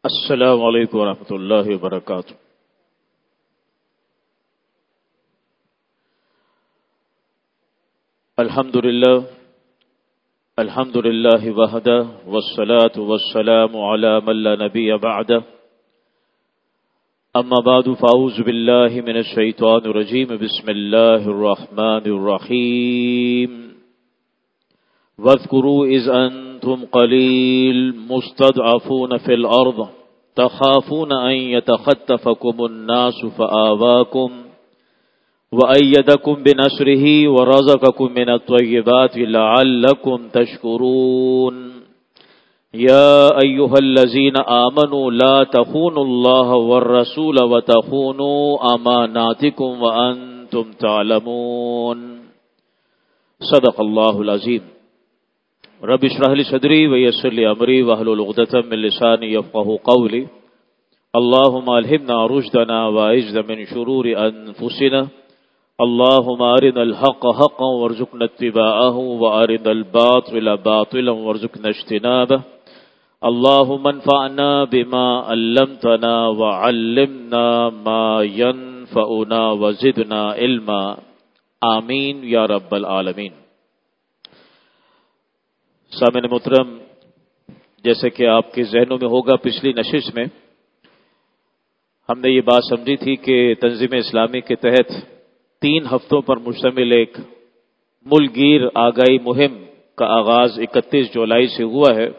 السلام علیکم ورحمۃ اللہ وبرکاتہ۔ الحمد للہ وحدہ والصلاة والسلام علی من لا نبی بعدہ، اما بعد فاعوذ باللہ من الشیطان الرجیم، بسم اللہ الرحمن الرحیم۔ واذکروا اذ انتم قلیل مستضعفون فی الارض تخافون ان یتخطفکم الناس فآواکم وأيدكم بنصره ورزقكم من الطيبات لعلكم تشكرون يا أيها الذين آمنوا لا تخونوا الله والرسول وتخونوا أماناتكم وأنتم تعلمون صدق الله العظيم۔ رب اشرح لي صدري ويسر لي أمري واحلل عقدة من لساني يفقهوا قولي۔ اللهم ألهمنا رشدنا وأعذنا من شرور أنفسنا، اللهم أرنا الحق حقا وارزقنا اتباعه وأرنا الباطل باطلا وارزقنا اجتنابه، اللهم انفعنا بما علمتنا وعلمنا ما ينفعنا وزدنا علما، آمین یا رب العالمین۔ سامعین محترم، جیسے کہ آپ کے ذہنوں میں ہوگا، پچھلی نشست میں ہم نے یہ بات سمجھی تھی کہ تنظیم اسلامی کے تحت 3 ہفتوں پر مشتمل ایک ملک گیر آگاہی مہم کا آغاز 31 جولائی سے ہوا ہے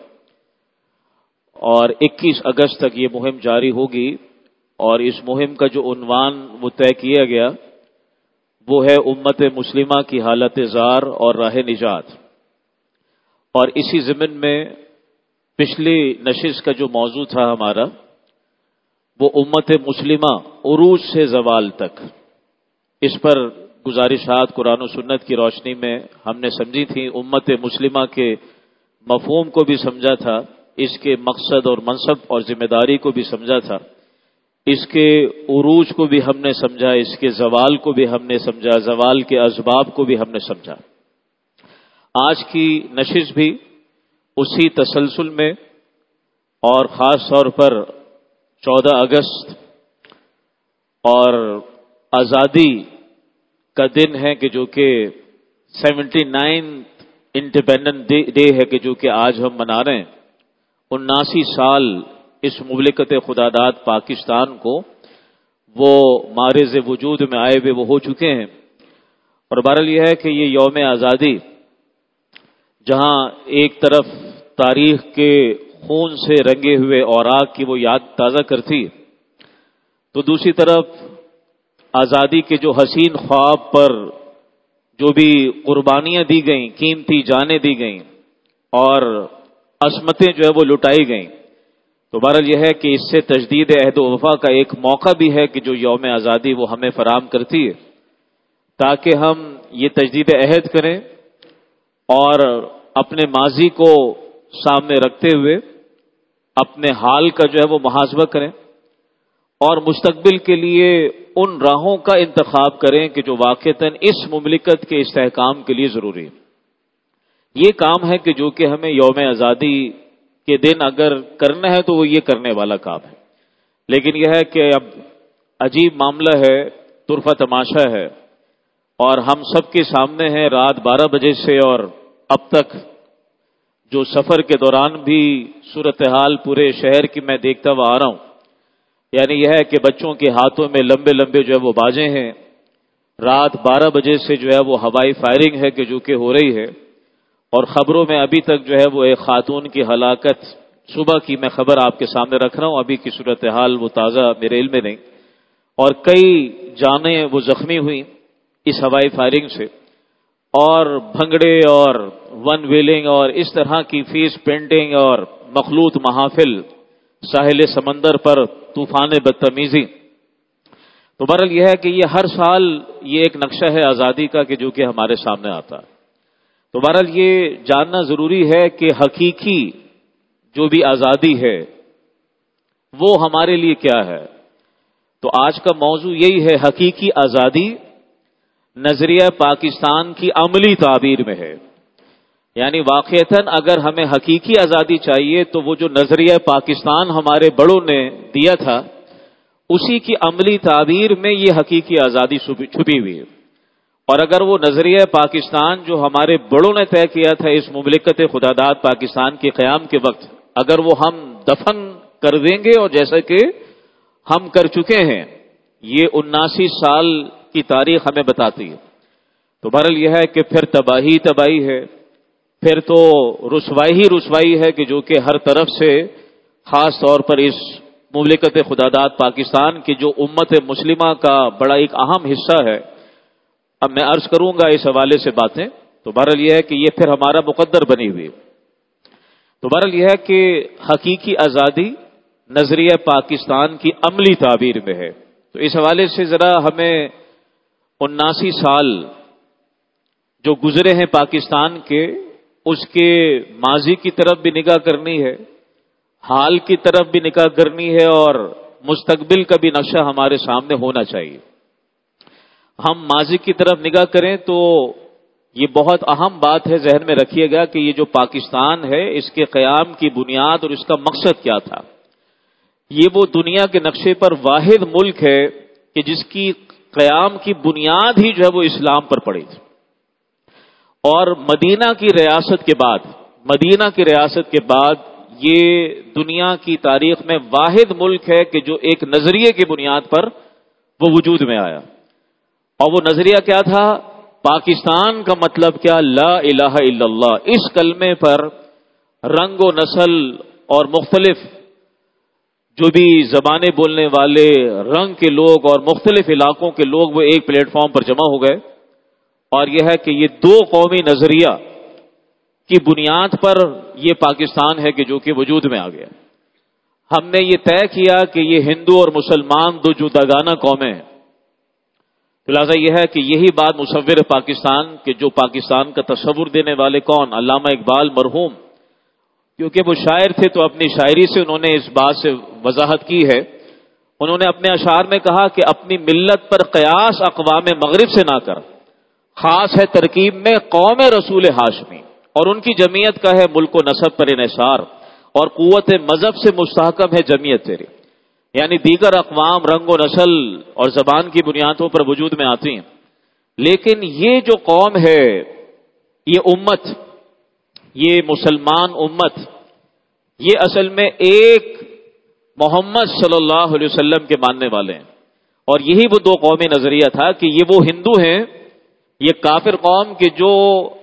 اور 21 اگست تک یہ مہم جاری ہوگی، اور اس مہم کا جو عنوان وہ طے کیا گیا وہ ہے امت مسلمہ کی حالت زار اور راہ نجات۔ اور اسی ضمن میں پچھلی نشست کا جو موضوع تھا ہمارا وہ امت مسلمہ عروج سے زوال تک، اس پر گزارشات قرآن و سنت کی روشنی میں ہم نے سمجھی تھی، امت مسلمہ کے مفہوم کو بھی سمجھا تھا، اس کے مقصد اور منصب اور ذمہ داری کو بھی سمجھا تھا، اس کے عروج کو بھی ہم نے سمجھا، اس کے زوال کو بھی ہم نے سمجھا، زوال کے اسباب کو بھی ہم نے سمجھا۔ آج کی نشست بھی اسی تسلسل میں اور خاص طور پر 14 اگست اور آزادی کا دن ہے کہ جو کہ 79 انڈیپینڈنٹ ڈے ہے کہ جو کہ آج ہم منا رہے ہیں۔ 79 سال اس مملکت خداداد پاکستان کو وہ معرض وجود میں آئے ہوئے وہ ہو چکے ہیں، اور بہرحال یہ ہے کہ یہ یوم آزادی جہاں ایک طرف تاریخ کے خون سے رنگے ہوئے اوراق کی وہ یاد تازہ کرتی، تو دوسری طرف آزادی کے جو حسین خواب پر جو بھی قربانیاں دی گئیں، قیمتی جانیں دی گئیں اور عصمتیں جو ہے وہ لٹائی گئیں، تو بہرحال یہ ہے کہ اس سے تجدید عہد و وفا کا ایک موقع بھی ہے کہ جو یوم آزادی وہ ہمیں فراہم کرتی ہے، تاکہ ہم یہ تجدید عہد کریں اور اپنے ماضی کو سامنے رکھتے ہوئے اپنے حال کا جو ہے وہ محاسبہ کریں اور مستقبل کے لیے ان راہوں کا انتخاب کریں کہ جو واقعتاً اس مملکت کے استحکام کے لیے ضروری ہے۔ یہ کام ہے کہ جو کہ ہمیں یوم آزادی کے دن اگر کرنا ہے تو وہ یہ کرنے والا کام ہے، لیکن یہ ہے کہ اب عجیب معاملہ ہے، طرفہ تماشا ہے، اور ہم سب کے سامنے ہے رات 12 بجے سے اور اب تک جو سفر کے دوران بھی صورتحال پورے شہر کی میں دیکھتا ہوا آ رہا ہوں، یعنی یہ ہے کہ بچوں کے ہاتھوں میں لمبے لمبے جو ہے وہ باجے ہیں، رات 12 بجے سے جو ہے وہ ہوائی فائرنگ ہے کہ جو کہ ہو رہی ہے، اور خبروں میں ابھی تک جو ہے وہ ایک خاتون کی ہلاکت، صبح کی میں خبر آپ کے سامنے رکھ رہا ہوں، ابھی کی صورتحال وہ تازہ میرے علم میں نہیں، اور کئی جانیں وہ زخمی ہوئی اس ہوائی فائرنگ سے، اور بھنگڑے اور ون ویلنگ اور اس طرح کی فیس پینٹنگ اور مخلوط محافل ساحل سمندر پر طوفان بدتمیزی۔ تو بہرحال یہ ہے کہ یہ ہر سال یہ ایک نقشہ ہے آزادی کا کہ جو کہ ہمارے سامنے آتا ہے، تو بہرحال یہ جاننا ضروری ہے کہ حقیقی جو بھی آزادی ہے وہ ہمارے لیے کیا ہے۔ تو آج کا موضوع یہی ہے، حقیقی آزادی نظریہ پاکستان کی عملی تعبیر میں ہے۔ یعنی واقعتاً اگر ہمیں حقیقی آزادی چاہیے تو وہ جو نظریہ پاکستان ہمارے بڑوں نے دیا تھا اسی کی عملی تعبیر میں یہ حقیقی آزادی چھپی ہوئی ہے۔ اور اگر وہ نظریہ پاکستان جو ہمارے بڑوں نے طے کیا تھا اس مملکت خداداد پاکستان کے قیام کے وقت، اگر وہ ہم دفن کر دیں گے، اور جیسا کہ ہم کر چکے ہیں، یہ 79 سال کی تاریخ ہمیں بتاتی ہے، تو بہرحال یہ ہے کہ پھر تباہی تباہی ہے، پھر تو رسوائی ہی رسوائی ہے کہ جو کہ ہر طرف سے خاص طور پر اس مملکت خداداد پاکستان کی جو امت مسلمہ کا بڑا ایک اہم حصہ ہے۔ اب میں عرض کروں گا اس حوالے سے باتیں، تو بہرحال یہ ہے کہ یہ پھر ہمارا مقدر بنی ہوئی، تو بہرحال یہ ہے کہ حقیقی آزادی نظریہ پاکستان کی عملی تعبیر میں ہے۔ تو اس حوالے سے ذرا ہمیں 79 سال جو گزرے ہیں پاکستان کے، اس کے ماضی کی طرف بھی نگاہ کرنی ہے، حال کی طرف بھی نگاہ کرنی ہے، اور مستقبل کا بھی نقشہ ہمارے سامنے ہونا چاہیے۔ ہم ماضی کی طرف نگاہ کریں تو یہ بہت اہم بات ہے، ذہن میں رکھیے گا کہ یہ جو پاکستان ہے اس کے قیام کی بنیاد اور اس کا مقصد کیا تھا۔ یہ وہ دنیا کے نقشے پر واحد ملک ہے کہ جس کی قیام کی بنیاد ہی جو ہے وہ اسلام پر پڑی تھی، اور مدینہ کی ریاست کے بعد یہ دنیا کی تاریخ میں واحد ملک ہے کہ جو ایک نظریے کی بنیاد پر وہ وجود میں آیا، اور وہ نظریہ کیا تھا؟ پاکستان کا مطلب کیا؟ لا الہ الا اللہ۔ اس کلمے پر رنگ و نسل اور مختلف جو بھی زبانیں بولنے والے رنگ کے لوگ اور مختلف علاقوں کے لوگ وہ ایک پلیٹ فارم پر جمع ہو گئے، اور یہ ہے کہ یہ دو قومی نظریہ کی بنیاد پر یہ پاکستان ہے کہ جو کہ وجود میں آ گیا۔ ہم نے یہ طے کیا کہ یہ ہندو اور مسلمان دو جداگانہ قومیں ہیں، لہٰذا یہ ہے کہ یہی بات مصور پاکستان کہ جو پاکستان کا تصور دینے والے کون؟ علامہ اقبال مرحوم، کیونکہ وہ شاعر تھے تو اپنی شاعری سے انہوں نے اس بات سے وضاحت کی ہے۔ انہوں نے اپنے اشعار میں کہا کہ اپنی ملت پر قیاس اقوام مغرب سے نہ کر، خاص ہے ترکیب میں قوم رسول ہاشمی، اور ان کی جمعیت کا ہے ملک و نسب پر انحصار، اور قوت مذہب سے مستحکم ہے جمعیت تیری۔ یعنی دیگر اقوام رنگ و نسل اور زبان کی بنیادوں پر وجود میں آتی ہیں، لیکن یہ جو قوم ہے، یہ امت، یہ مسلمان امت، یہ اصل میں ایک محمد صلی اللہ علیہ وسلم کے ماننے والے ہیں، اور یہی وہ دو قومی نظریہ تھا کہ یہ وہ ہندو ہیں، یہ کافر قوم کے جو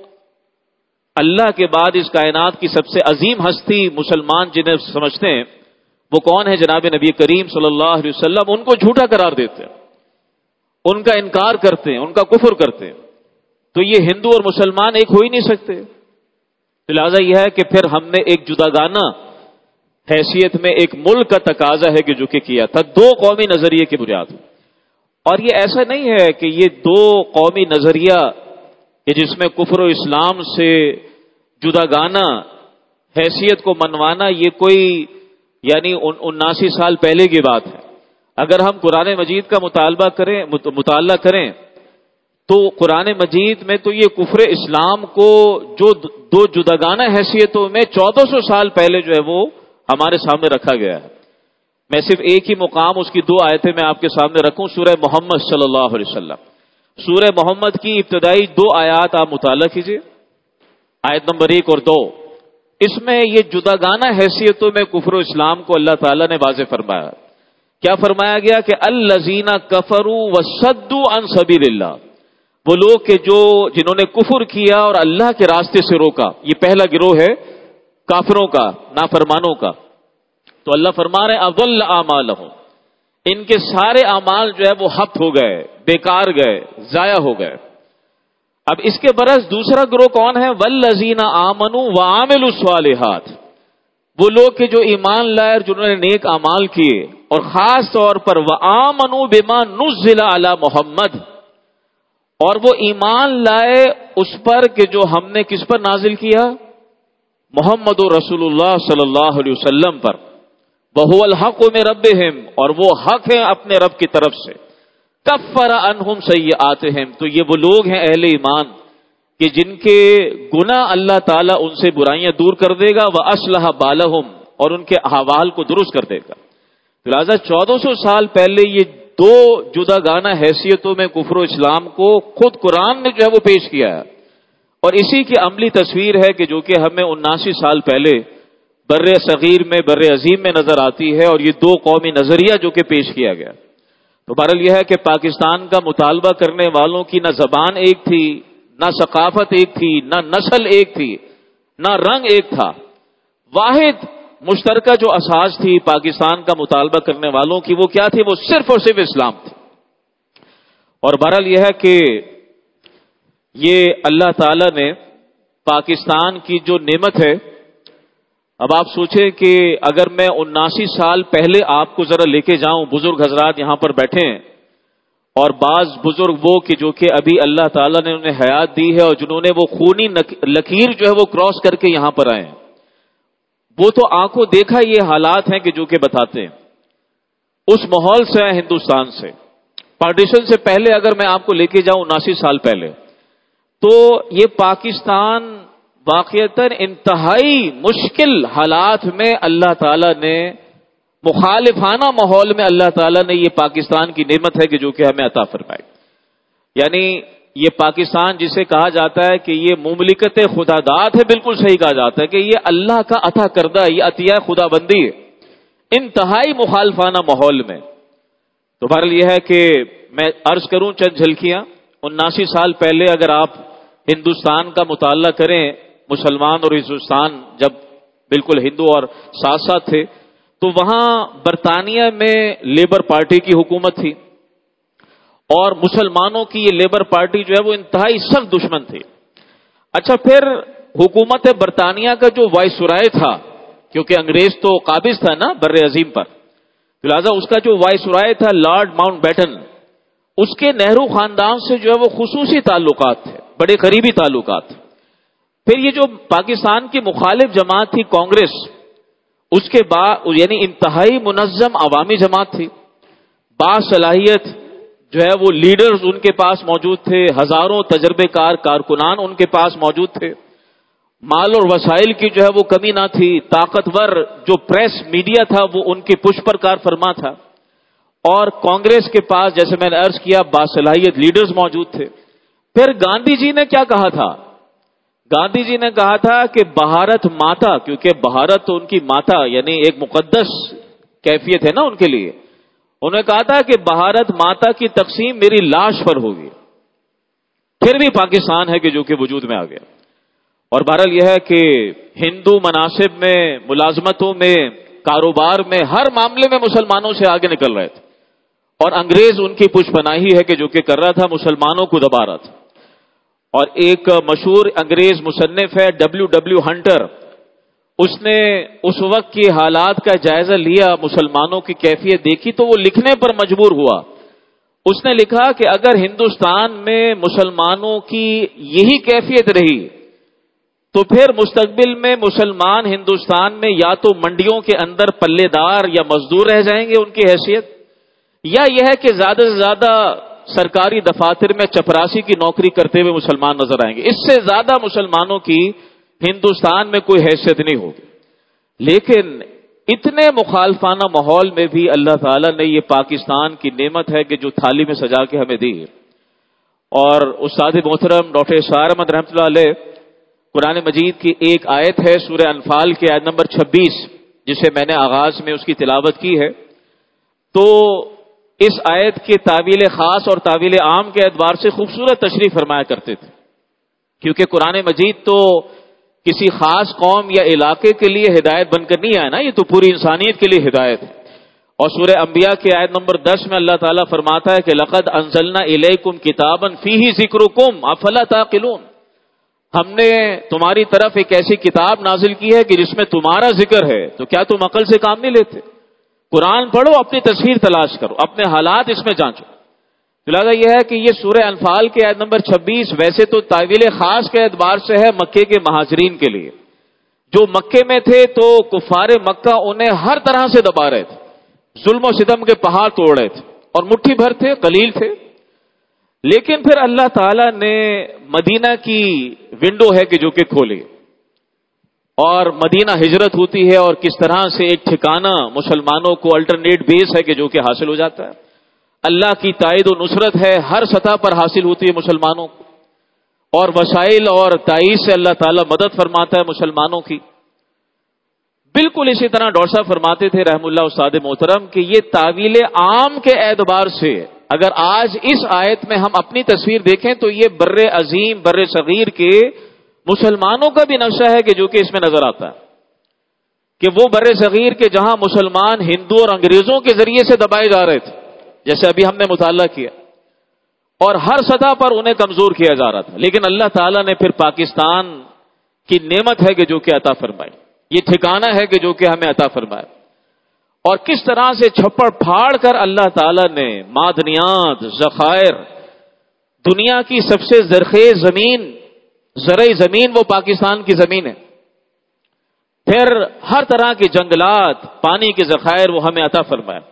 اللہ کے بعد اس کائنات کی سب سے عظیم ہستی مسلمان جنہیں سمجھتے ہیں، وہ کون ہے؟ جناب نبی کریم صلی اللہ علیہ وسلم، ان کو جھوٹا قرار دیتے ہیں، ان کا انکار کرتے ہیں، ان کا کفر کرتے ہیں، تو یہ ہندو اور مسلمان ایک ہو ہی نہیں سکتے۔ تو لہٰذا یہ ہے کہ پھر ہم نے ایک جداگانہ حیثیت میں ایک ملک کا تقاضا ہے کہ جو کہ کیا تھا دو قومی نظریے کی بنیاد، اور یہ ایسا نہیں ہے کہ یہ دو قومی نظریہ کہ جس میں کفر و اسلام سے جداگانہ حیثیت کو منوانا یہ کوئی یعنی 79 سال پہلے کی بات ہے۔ اگر ہم قرآن مجید کا مطالعہ کریں تو قرآن مجید میں تو یہ کفر اسلام کو جو دو جداگانہ حیثیتوں میں 1400 سال پہلے جو ہے وہ ہمارے سامنے رکھا گیا ہے۔ میں صرف ایک ہی مقام اس کی دو آیتیں میں آپ کے سامنے رکھوں، سورہ محمد صلی اللہ علیہ وسلم، سورہ محمد کی ابتدائی دو آیات آپ مطالعہ کیجئے، آیت نمبر 1 اور 2۔ اس میں یہ جداگانہ حیثیتوں میں کفر و اسلام کو اللہ تعالیٰ نے واضح فرمایا۔ کیا فرمایا گیا کہ الذین کفروا وصدوا عن سبیل اللہ، وہ لوگ کہ جنہوں نے کفر کیا اور اللہ کے راستے سے روکا، یہ پہلا گروہ ہے کافروں کا، نافرمانوں کا۔ تو اللہ فرما رہے اضل اعمالہم، ان کے سارے اعمال جو ہے وہ حبط ہو گئے، بیکار گئے، ضائع ہو گئے۔ اب اس کے برعکس دوسرا گروہ کون ہے؟ والذین آمنوا وعملوا الصالحات، وہ لوگ کہ جو ایمان لائے اور جنہوں نے نیک اعمال کیے، اور خاص طور پر وآمنوا بما نزل علی محمد، اور وہ ایمان لائے اس پر کہ جو ہم نے کس پر نازل کیا؟ محمد رسول اللہ صلی اللہ علیہ وسلم پر، وہو الحق من ربہم، اور وہ حق ہے اپنے رب کی طرف سے، کفر عنہم سیئاتہم، تو یہ وہ لوگ ہیں اہل ایمان کہ جن کے گناہ اللہ تعالیٰ ان سے برائیاں دور کر دے گا، وَأَصْلَحَ بَالَهُمْ، اور ان کے احوال کو درست کر دے گا۔ لہٰذا 1400 سال پہلے یہ دو جداگانہ حیثیتوں میں کفر و اسلام کو خود قرآن نے جو ہے وہ پیش کیا ہے، اور اسی کی عملی تصویر ہے کہ جو کہ ہمیں 79 سال پہلے بر صغیر میں، بر عظیم میں نظر آتی ہے، اور یہ دو قومی نظریہ جو کہ پیش کیا گیا۔ تو بہرحال یہ ہے کہ پاکستان کا مطالبہ کرنے والوں کی نہ زبان ایک تھی، نہ ثقافت ایک تھی، نہ نسل ایک تھی، نہ رنگ ایک تھا۔ واحد مشترکہ جو اساس تھی پاکستان کا مطالبہ کرنے والوں کی، وہ کیا تھی؟ وہ صرف اور صرف اسلام تھی۔ اور بہرحال یہ ہے کہ یہ اللہ تعالی نے پاکستان کی جو نعمت ہے، اب آپ سوچیں کہ اگر میں 79 سال پہلے آپ کو ذرا لے کے جاؤں، بزرگ حضرات یہاں پر بیٹھے ہیں، اور بعض بزرگ وہ کہ جو کہ ابھی اللہ تعالیٰ نے انہیں حیات دی ہے، اور جنہوں نے وہ خونی لکیر جو ہے وہ کراس کر کے یہاں پر آئے ہیں، وہ تو آنکھوں دیکھا یہ حالات ہیں کہ جو کہ بتاتے ہیں۔ اس ماحول سے ہندوستان سے پارٹیشن سے پہلے اگر میں آپ کو لے کے جاؤں 79 سال پہلے، تو یہ پاکستان واقعتاً انتہائی مشکل حالات میں اللہ تعالیٰ نے، مخالفانہ ماحول میں اللہ تعالیٰ نے یہ پاکستان کی نعمت ہے کہ جو کہ ہمیں عطا فرمائی۔ یعنی یہ پاکستان جسے کہا جاتا ہے کہ یہ مملکت خدا داد ہے، بالکل صحیح کہا جاتا ہے کہ یہ اللہ کا عطا کردہ، یہ عطیہ خدا بندی ہے انتہائی مخالفانہ ماحول میں۔ تو بہرحال یہ ہے کہ میں عرض کروں چند جھلکیاں۔ 79 سال پہلے اگر آپ ہندوستان کا مطالعہ کریں، مسلمان اور ہندوستان جب بالکل ہندو اور ساتھ ساتھ تھے، تو وہاں برطانیہ میں لیبر پارٹی کی حکومت تھی، اور مسلمانوں کی یہ لیبر پارٹی جو ہے وہ انتہائی سخت دشمن تھی۔ اچھا، پھر حکومت برطانیہ کا جو وائسرائے تھا، کیونکہ انگریز تو قابض تھا نا بر عظیم پر، لہذا اس کا جو وائسرائے تھا لارڈ ماؤنٹ بیٹن، اس کے نہرو خاندان سے جو ہے وہ خصوصی تعلقات تھے، بڑے قریبی تعلقات تھے۔ پھر یہ جو پاکستان کی مخالف جماعت تھی کانگریس، اس کے بعد یعنی انتہائی منظم عوامی جماعت تھی، باصلاحیت جو ہے وہ لیڈرز ان کے پاس موجود تھے، ہزاروں تجربے کار کارکنان ان کے پاس موجود تھے، مال اور وسائل کی جو ہے وہ کمی نہ تھی، طاقتور جو پریس میڈیا تھا وہ ان کی پشت پر کار فرما تھا، اور کانگریس کے پاس جیسے میں نے عرض کیا باصلاحیت لیڈرز موجود تھے۔ پھر گاندھی جی نے کیا کہا تھا؟ گاندھی جی نے کہا تھا کہ بھارت ماتا، کیونکہ بھارت تو ان کی ماتا یعنی ایک مقدس کیفیت ہے نا ان کے لیے، انہوں نے کہا تھا کہ بھارت ماتا کی تقسیم میری لاش پر ہوگی۔ پھر بھی پاکستان ہے کہ جو کہ وجود میں آ گیا۔ اور بہرحال یہ ہے کہ ہندو مناصب میں، ملازمتوں میں، کاروبار میں، ہر معاملے میں مسلمانوں سے آگے نکل رہے تھے، اور انگریز ان کی پشت پناہی ہے کہ جو کہ کر رہا تھا، مسلمانوں کو دبا رہا تھا۔ اور ایک مشہور انگریز مصنف ہے W ہنٹر، اس نے اس وقت کی حالات کا جائزہ لیا، مسلمانوں کی کیفیت دیکھی تو وہ لکھنے پر مجبور ہوا۔ اس نے لکھا کہ اگر ہندوستان میں مسلمانوں کی یہی کیفیت رہی تو پھر مستقبل میں مسلمان ہندوستان میں یا تو منڈیوں کے اندر پلے دار یا مزدور رہ جائیں گے ان کی حیثیت، یا یہ ہے کہ زیادہ سے زیادہ سرکاری دفاتر میں چپراسی کی نوکری کرتے ہوئے مسلمان نظر آئیں گے، اس سے زیادہ مسلمانوں کی ہندوستان میں کوئی حیثیت نہیں ہوگی۔ لیکن اتنے مخالفانہ ماحول میں بھی اللہ تعالیٰ نے یہ پاکستان کی نعمت ہے کہ جو تھالی میں سجا کے ہمیں دی۔ اور استاد محترم ڈاکٹر اسرار احمد رحمۃ اللہ علیہ قرآن مجید کی ایک آیت ہے سورہ انفال کی آیت نمبر 26، جسے میں نے آغاز میں اس کی تلاوت کی ہے، تو اس آیت کے تعویل خاص اور تعویل عام کے اعتبار سے خوبصورت تشریح فرمایا کرتے تھے، کیونکہ قرآن مجید تو کسی خاص قوم یا علاقے کے لیے ہدایت بن کر نہیں آیا نا، یہ تو پوری انسانیت کے لیے ہدایت ہے۔ اور سورہ انبیاء کی آیت نمبر 10 میں اللہ تعالیٰ فرماتا ہے کہ لقد انزلنا الیکم کتابا فیہ ذکرکم افلا تعقلون، ہم نے تمہاری طرف ایک ایسی کتاب نازل کی ہے کہ جس میں تمہارا ذکر ہے، تو کیا تم عقل سے کام نہیں لیتے؟ قرآن پڑھو، اپنی تصویر تلاش کرو، اپنے حالات اس میں جانچو۔ لہٰذا یہ ہے کہ یہ سورہ انفال کے آیت نمبر 26 ویسے تو تعویل خاص کے اعتبار سے ہے مکے کے مہاجرین کے لیے، جو مکے میں تھے تو کفار مکہ انہیں ہر طرح سے دبا رہے تھے، ظلم و ستم کے پہاڑ توڑ رہے تھے، اور مٹھی بھر تھے، قلیل تھے۔ لیکن پھر اللہ تعالیٰ نے مدینہ کی ونڈو ہے کہ جو کہ کھولی، اور مدینہ ہجرت ہوتی ہے، اور کس طرح سے ایک ٹھکانہ مسلمانوں کو الٹرنیٹ بیس ہے کہ جو کہ حاصل ہو جاتا ہے۔ اللہ کی تائید و نصرت ہے، ہر سطح پر حاصل ہوتی ہے مسلمانوں کو، اور وسائل اور تائید سے اللہ تعالیٰ مدد فرماتا ہے مسلمانوں کی۔ بالکل اسی طرح ڈاکٹر صاحب فرماتے تھے رحم اللہ استاد محترم کہ یہ تعویل عام کے اعتبار سے اگر آج اس آیت میں ہم اپنی تصویر دیکھیں تو یہ بر عظیم بر صغیر کے مسلمانوں کا بھی نقشہ ہے کہ جو کہ اس میں نظر آتا ہے کہ وہ بر صغیر کے جہاں مسلمان ہندو اور انگریزوں کے ذریعے سے دبائے جا رہے تھے، جیسے ابھی ہم نے مطالعہ کیا، اور ہر سطح پر انہیں کمزور کیا جا رہا تھا، لیکن اللہ تعالیٰ نے پھر پاکستان کی نعمت ہے کہ جو کہ عطا فرمائی، یہ ٹھکانہ ہے کہ جو کہ ہمیں عطا فرمایا، اور کس طرح سے چھپڑ پھاڑ کر اللہ تعالیٰ نے معدنیات، ذخائر، دنیا کی سب سے زرخیز زمین، زرعی زمین وہ پاکستان کی زمین ہے، پھر ہر طرح کے جنگلات، پانی کے ذخائر وہ ہمیں عطا فرمایا،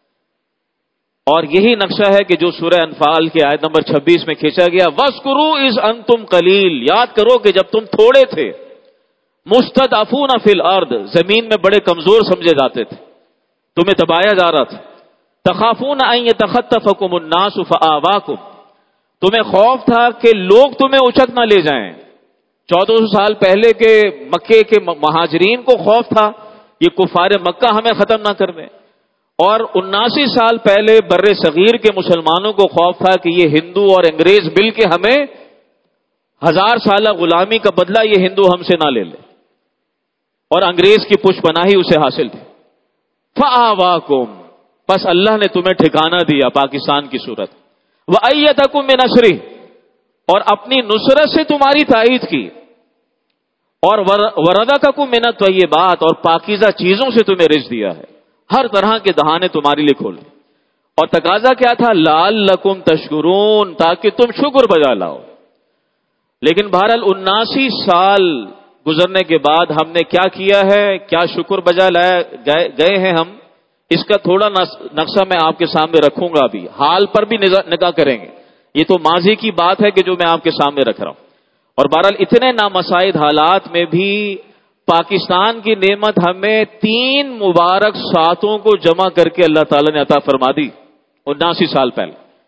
اور یہی نقشہ ہے کہ جو سورہ انفال کی آیت نمبر 26 میں کھینچا گیا، وَاذْكُرُوا إِذْ أَنْتُمْ قَلِيلٌ، یاد کرو کہ جب تم تھوڑے تھے، مُسْتَضْعَفُونَ فِي الْأَرْضِ، زمین میں بڑے کمزور سمجھے جاتے تھے، تمہیں دبایا جا رہا تھا، تَخَافُونَ أَن يَتَخَطَّفَكُمُ النَّاسُ فَآوَاكُمْ، تمہیں خوف تھا کہ لوگ تمہیں اچک نہ لے جائیں، 1400 سال پہلے کے مکے کے مہاجرین کو خوف تھا یہ کفار مکہ ہمیں ختم نہ کر دیں، اور 79 سال پہلے بر صغیر کے مسلمانوں کو خوف تھا کہ یہ ہندو اور انگریز مل کے ہمیں 1000 سالہ غلامی کا بدلہ یہ ہندو ہم سے نہ لے لے، اور انگریز کی پشت پناہی اسے حاصل تھی۔ فآواکم، پس اللہ نے تمہیں ٹھکانہ دیا پاکستان کی صورت، وأیدکم بنصرہ، اور اپنی نصرت سے تمہاری تائید کی، اور ورزقکم من الطیبات، اور پاکیزہ چیزوں سے تمہیں رزق دیا ہے، ہر طرح کے دہانے تمہارے لیے کھولے، اور تقاضا کیا تھا؟ لعلکم تشکرون، تاکہ تم شکر بجا لاؤ۔ لیکن بہرحال 79 سال گزرنے کے بعد ہم نے کیا کیا ہے، کیا شکر بجا لائے گئے ہیں ہم، اس کا تھوڑا نقشہ میں آپ کے سامنے رکھوں گا، ابھی حال پر بھی نگاہ کریں گے، یہ تو ماضی کی بات ہے کہ جو میں آپ کے سامنے رکھ رہا ہوں، اور بہرحال اتنے نامساعد حالات میں بھی پاکستان کی نعمت ہمیں 3 مبارک ساتوں کو جمع کر کے اللہ تعالی نے عطا فرما دی 79 سال پہلے،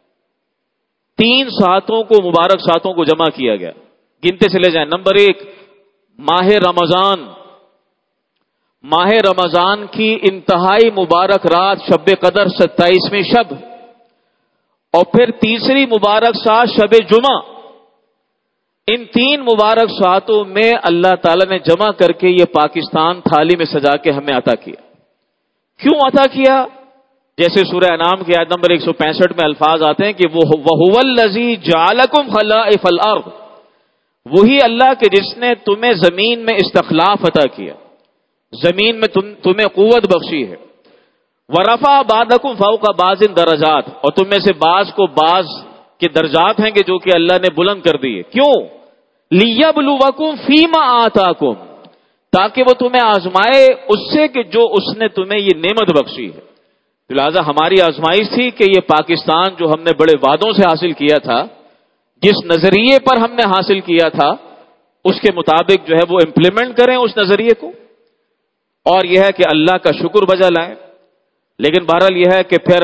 3 ساتوں کو، مبارک ساتوں کو جمع کیا گیا، گنتے چلے جائیں۔ نمبر 1 ماہ رمضان، ماہ رمضان کی انتہائی مبارک رات شب قدر 27ویں شب، اور پھر تیسری مبارک سات شب جمعہ، ان 3 مبارک ساتوں میں اللہ تعالی نے جمع کر کے یہ پاکستان تھالی میں سجا کے ہمیں عطا کیا۔ کیوں عطا کیا؟ جیسے سورہ انعام کی آیت نمبر 165 میں الفاظ آتے ہیں کہ وَهُوَ الَّذِي جَعَلَكُمْ خَلَائِفَ الْأَرْضِ، وہی اللہ کہ جس نے تمہیں زمین میں استخلاف عطا کیا، زمین میں تمہیں قوت بخشی ہے، وَرَفَعَ بَعْضَكُمْ فَوْقَ بَعْضٍ دَرَجَاتٍ، اور تم میں سے بعض کو بعض کے درجات ہیں کہ جو کہ اللہ نے بلند کر دیے، کیوں؟ لِيَبْلُوَكُمْ فِي مَا آتَاكُمْ، تاکہ وہ تمہیں آزمائے اس سے کہ جو اس نے تمہیں یہ نعمت بخشی ہے۔ لہذا ہماری آزمائش تھی کہ یہ پاکستان جو ہم نے بڑے وعدوں سے حاصل کیا تھا، جس نظریے پر ہم نے حاصل کیا تھا، اس کے مطابق جو ہے وہ امپلیمنٹ کریں اس نظریے کو، اور یہ ہے کہ اللہ کا شکر بجا لائیں۔ لیکن بہرحال یہ ہے کہ پھر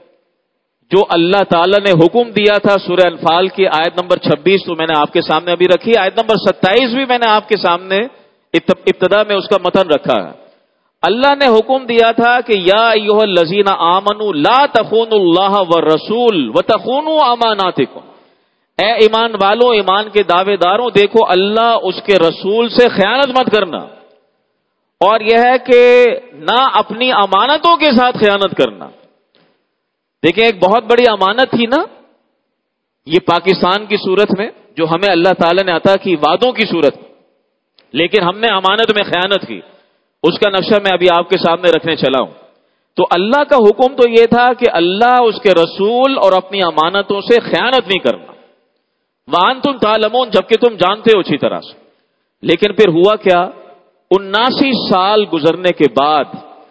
جو اللہ تعالیٰ نے حکم دیا تھا، سورہ انفال کی آیت نمبر 26 تو میں نے آپ کے سامنے ابھی رکھی، آیت نمبر 27 بھی میں نے آپ کے سامنے ابتدا میں اس کا متن رکھا ہے۔ اللہ نے حکم دیا تھا کہ یا ایھا الذین آمنوا لا تخونوا اللہ والرسول وتخونوا اماناتکم، اے ایمان والوں، ایمان کے دعوے داروں، دیکھو اللہ اس کے رسول سے خیانت مت کرنا، اور یہ ہے کہ نہ اپنی امانتوں کے ساتھ خیانت کرنا۔ دیکھیں ایک بہت بڑی امانت تھی نا یہ پاکستان کی صورت میں جو ہمیں اللہ تعالی نے عطا کی وعدوں کی صورت میں، لیکن ہم نے امانت میں خیانت کی، اس کا نقشہ میں ابھی آپ کے سامنے رکھنے چلا ہوں۔ تو اللہ کا حکم تو یہ تھا کہ اللہ اس کے رسول اور اپنی امانتوں سے خیانت نہیں کرنا، وَأَنْتُمْ تَعْلَمُونَ، جبکہ تم جانتے ہو اچھی طرح سے۔ لیکن پھر ہوا کیا؟ 79 سال گزرنے کے بعد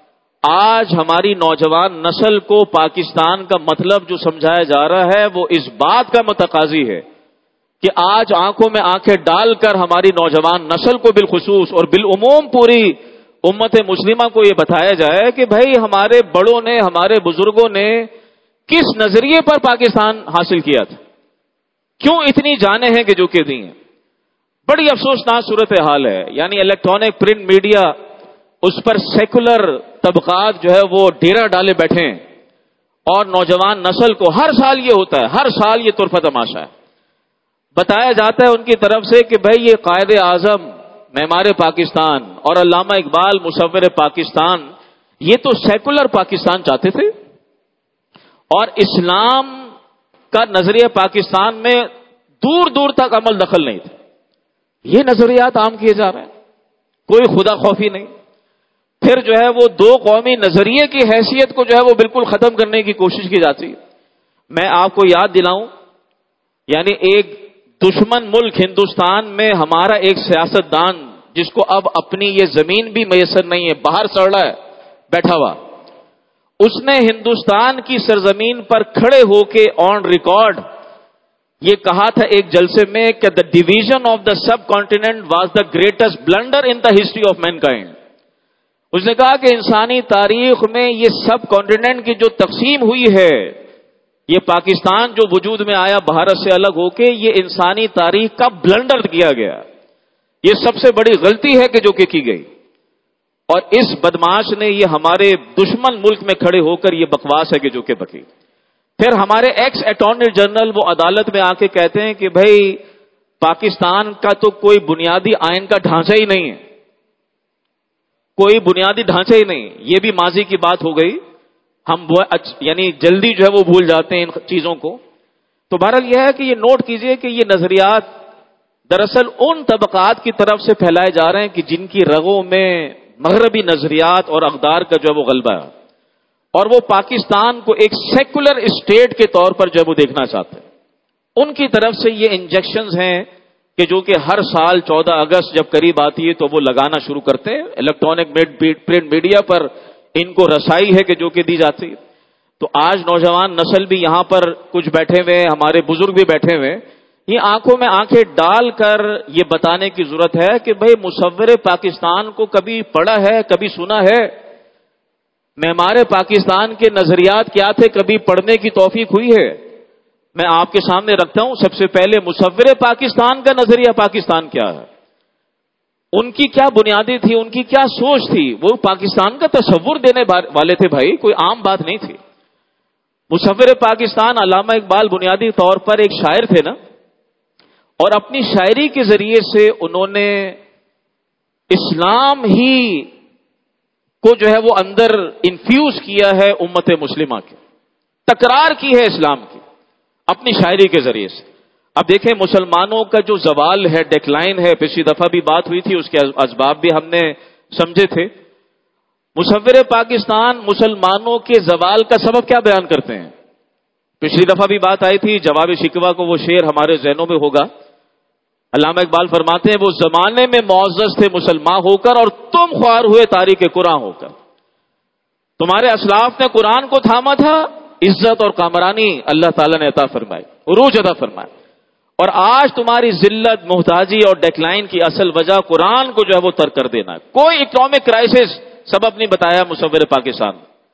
آج ہماری نوجوان نسل کو پاکستان کا مطلب جو سمجھایا جا رہا ہے وہ اس بات کا متقاضی ہے کہ آج آنکھوں میں آنکھیں ڈال کر ہماری نوجوان نسل کو بالخصوص اور بالعموم پوری امت مسلمہ کو یہ بتایا جائے کہ بھائی ہمارے بڑوں نے، ہمارے بزرگوں نے کس نظریے پر پاکستان حاصل کیا تھا، کیوں اتنی جانیں ہیں کہ جو کہ دی ہیں۔ بڑی افسوسناک صورتحال ہے، یعنی الیکٹرانک پرنٹ میڈیا اس پر سیکولر طبقات جو ہے وہ ڈیرا ڈالے بیٹھے ہیں، اور نوجوان نسل کو ہر سال یہ ہوتا ہے، ہر سال یہ طرفہ تماشا ہے، بتایا جاتا ہے ان کی طرف سے کہ بھائی یہ قائد اعظم معمار پاکستان اور علامہ اقبال مصور پاکستان یہ تو سیکولر پاکستان چاہتے تھے، اور اسلام کا نظریہ پاکستان میں دور دور تک عمل دخل نہیں تھا۔ یہ نظریات عام کیے جا رہے ہیں، کوئی خدا خوفی نہیں، پھر جو ہے وہ دو قومی نظریے کی حیثیت کو جو ہے وہ بالکل ختم کرنے کی کوشش کی جاتی ہے۔ میں آپ کو یاد دلاؤں، یعنی ایک دشمن ملک ہندوستان میں ہمارا ایک سیاستدان جس کو اب اپنی یہ زمین بھی میسر نہیں ہے، باہر سڑ رہا ہے بیٹھا ہوا، اس نے ہندوستان کی سرزمین پر کھڑے ہو کے آن ریکارڈ یہ کہا تھا ایک جلسے میں کہ the division of the subcontinent was the greatest blunder in the history of mankind. اس نے کہا کہ انسانی تاریخ میں یہ سب کانٹیننٹ کی جو تقسیم ہوئی ہے، یہ پاکستان جو وجود میں آیا بھارت سے الگ ہو کے، یہ انسانی تاریخ کا بلنڈر کیا گیا، یہ سب سے بڑی غلطی ہے کہ جو کہ کی گئی، اور اس بدماش نے یہ ہمارے دشمن ملک میں کھڑے ہو کر یہ بکواس ہے کہ جو کہ بکی۔ پھر ہمارے ایکس اٹارنی جنرل وہ عدالت میں آ کے کہتے ہیں کہ بھائی پاکستان کا تو کوئی بنیادی آئین کا ڈھانچہ ہی نہیں ہے، کوئی بنیادی ڈھانچہ ہی نہیں، یہ بھی ماضی کی بات ہو گئی، ہم یعنی جلدی جو ہے وہ بھول جاتے ہیں ان چیزوں کو۔ تو بہرحال یہ ہے کہ یہ نوٹ کیجئے کہ یہ نظریات دراصل ان طبقات کی طرف سے پھیلائے جا رہے ہیں کہ جن کی رگوں میں مغربی نظریات اور اقدار کا جو ہے وہ غلبہ ہے، اور وہ پاکستان کو ایک سیکولر اسٹیٹ کے طور پر جو ہے وہ دیکھنا چاہتے ہیں۔ ان کی طرف سے یہ انجیکشنز ہیں کہ جو کہ ہر سال 14 اگست جب قریب آتی ہے تو وہ لگانا شروع کرتے ہیں، الیکٹرانک پرنٹ میڈیا پر ان کو رسائی ہے کہ جو کہ دی جاتی ہے۔ تو آج نوجوان نسل بھی یہاں پر کچھ بیٹھے ہوئے، ہمارے بزرگ بھی بیٹھے ہوئے، یہ آنکھوں میں آنکھیں ڈال کر یہ بتانے کی ضرورت ہے کہ بھئی مصور پاکستان کو کبھی پڑھا ہے، کبھی سنا ہے؟ معمار پاکستان کے نظریات کیا تھے، کبھی پڑھنے کی توفیق ہوئی ہے؟ میں آپ کے سامنے رکھتا ہوں، سب سے پہلے مصور پاکستان کا نظریہ پاکستان کیا ہے، ان کی کیا بنیادی تھی، ان کی کیا سوچ تھی، وہ پاکستان کا تصور دینے والے تھے بھائی، کوئی عام بات نہیں تھی۔ مصور پاکستان علامہ اقبال بنیادی طور پر ایک شاعر تھے نا، اور اپنی شاعری کے ذریعے سے انہوں نے اسلام ہی کو جو ہے وہ اندر انفیوز کیا ہے، امت مسلمہ کی تکرار کی ہے اسلام کی اپنی شاعری کے ذریعے سے۔ اب دیکھیں مسلمانوں کا جو زوال ہے، ڈیکلائن ہے، پچھلی دفعہ بھی بات ہوئی تھی، اس کے اسباب بھی ہم نے سمجھے تھے۔ مصور پاکستان مسلمانوں کے زوال کا سبب کیا بیان کرتے ہیں؟ پچھلی دفعہ بھی بات آئی تھی، جواب شکوہ کو وہ شعر ہمارے ذہنوں میں ہوگا۔ علامہ اقبال فرماتے ہیں وہ زمانے میں معزز تھے مسلمان ہو کر، اور تم خوار ہوئے تاریخ قرآن ہو کر۔ تمہارے اسلاف نے قرآن کو تھاما تھا، عزت اور کامرانی اللہ تعالیٰ نے عطا فرمائی، عروج عطا فرمائی، اور آج تمہاری ذلت، محتاجی اور ڈیکلائن کی اصل وجہ قرآن کو جو ہے وہ ترک کر دینا ہے۔ کوئی اکنامک کرائسس سبب نہیں بتایا مصور پاکستان،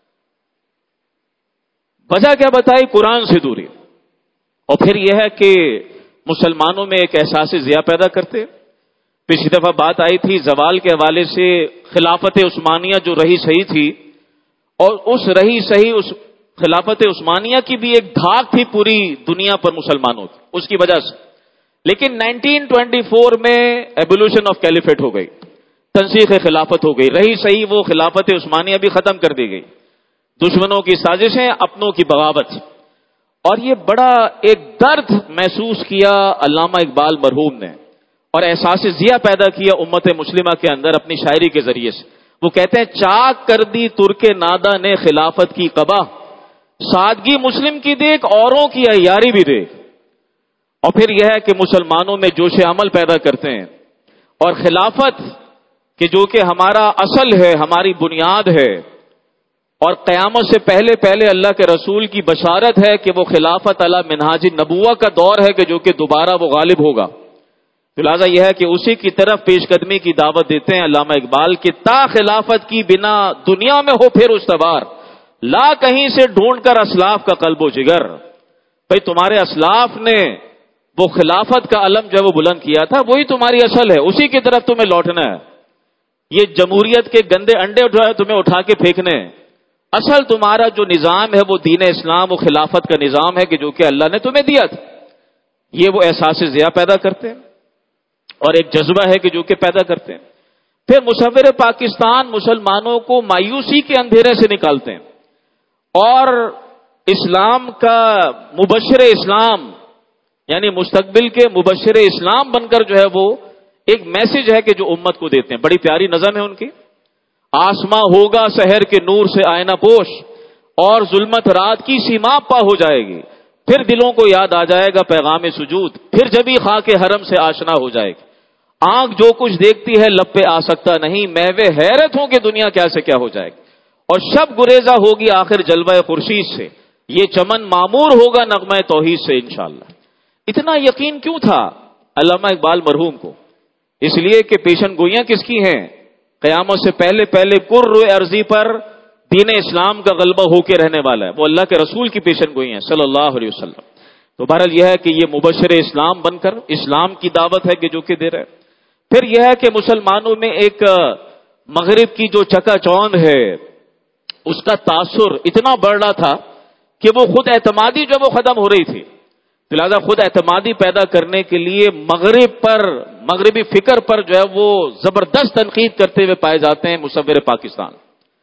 وجہ کیا بتائی؟ قرآن سے دوری۔ اور پھر یہ ہے کہ مسلمانوں میں ایک احساس ضیاء پیدا کرتے۔ پچھلی دفعہ بات آئی تھی زوال کے حوالے سے، خلافت عثمانیہ جو رہی صحیح تھی، اور اس رہی صحیح اس خلافت عثمانیہ کی بھی ایک دھاک تھی پوری دنیا پر مسلمانوں کی، اس کی وجہ سے۔ لیکن 1924 میں ایبولوشن آف کیلیفیٹ ہو گئی، تنسیخ خلافت ہو گئی، رہی صحیح وہ خلافت عثمانیہ بھی ختم کر دی گئی، دشمنوں کی سازشیں، اپنوں کی بغاوت۔ اور یہ بڑا ایک درد محسوس کیا علامہ اقبال مرحوم نے، اور احساس ضیاء پیدا کیا امت مسلمہ کے اندر اپنی شاعری کے ذریعے سے۔ وہ کہتے ہیں چاک کر دی ترک نادہ نے خلافت کی قبا، سادگی مسلم کی دیکھ اوروں کی عیاری بھی دیکھ۔ اور پھر یہ ہے کہ مسلمانوں میں جوش عمل پیدا کرتے ہیں، اور خلافت کہ جو کہ ہمارا اصل ہے، ہماری بنیاد ہے، اور قیامت سے پہلے پہلے اللہ کے رسول کی بشارت ہے کہ وہ خلافت علی منہاج نبوہ کا دور ہے کہ جو کہ دوبارہ وہ غالب ہوگا. لہٰذا یہ ہے کہ اسی کی طرف پیش قدمی کی دعوت دیتے ہیں علامہ اقبال کہ تا خلافت کی بنا دنیا میں ہو پھر استوار، لا کہیں سے ڈھونڈ کر اسلاف کا قلب و جگر. بھئی تمہارے اسلاف نے وہ خلافت کا علم جو ہے وہ بلند کیا تھا، وہی تمہاری اصل ہے، اسی کی طرف تمہیں لوٹنا ہے. یہ جمہوریت کے گندے انڈے تمہیں اٹھا کے پھینکنے. اصل تمہارا جو نظام ہے وہ دین اسلام و خلافت کا نظام ہے کہ جو کہ اللہ نے تمہیں دیا تھا. یہ وہ احساس ضیاء پیدا کرتے ہیں اور ایک جذبہ ہے کہ جو کہ پیدا کرتے ہیں. پھر مصور پاکستان مسلمانوں کو مایوسی کے اندھیرے سے نکالتے ہیں اور اسلام کا مبشر اسلام یعنی مستقبل کے مبشر اسلام بن کر جو ہے وہ ایک میسج ہے کہ جو امت کو دیتے ہیں. بڑی پیاری نظم ہے ان کی. آسماں ہوگا سحر کے نور سے آئینہ پوش اور ظلمت رات کی سیما پا ہو جائے گی. پھر دلوں کو یاد آ جائے گا پیغام سجود، پھر جبھی خاک حرم سے آشنا ہو جائے گی. آنکھ جو کچھ دیکھتی ہے لب پہ آ سکتا نہیں، محو حیرت ہوں کہ دنیا کیا سے کیا ہو جائے گی. اور شب گریزہ ہوگی آخر جلوہ خورشید سے، یہ چمن معمور ہوگا نغمہ توحید سے انشاءاللہ. اتنا یقین کیوں تھا علامہ اقبال مرحوم کو؟ اس لیے کہ پیشن گوئیاں کس کی ہیں؟ قیامت سے پہلے پہلے کرۂ ارضی پر دین اسلام کا غلبہ ہو کے رہنے والا ہے، وہ اللہ کے رسول کی پیشن گوئی ہیں صلی اللہ علیہ وسلم. تو بہرحال یہ ہے کہ یہ مبشر اسلام بن کر اسلام کی دعوت ہے کہ جو کہ دے رہے. پھر یہ ہے کہ مسلمانوں میں ایک مغرب کی جو چکا چوند ہے اس کا تاثر اتنا بڑھ رہا تھا کہ وہ خود اعتمادی جو وہ ختم ہو رہی تھی. لہذا خود اعتمادی پیدا کرنے کے لیے مغربی فکر پر جو ہے وہ زبردست تنقید کرتے ہوئے پائے جاتے ہیں مصور پاکستان.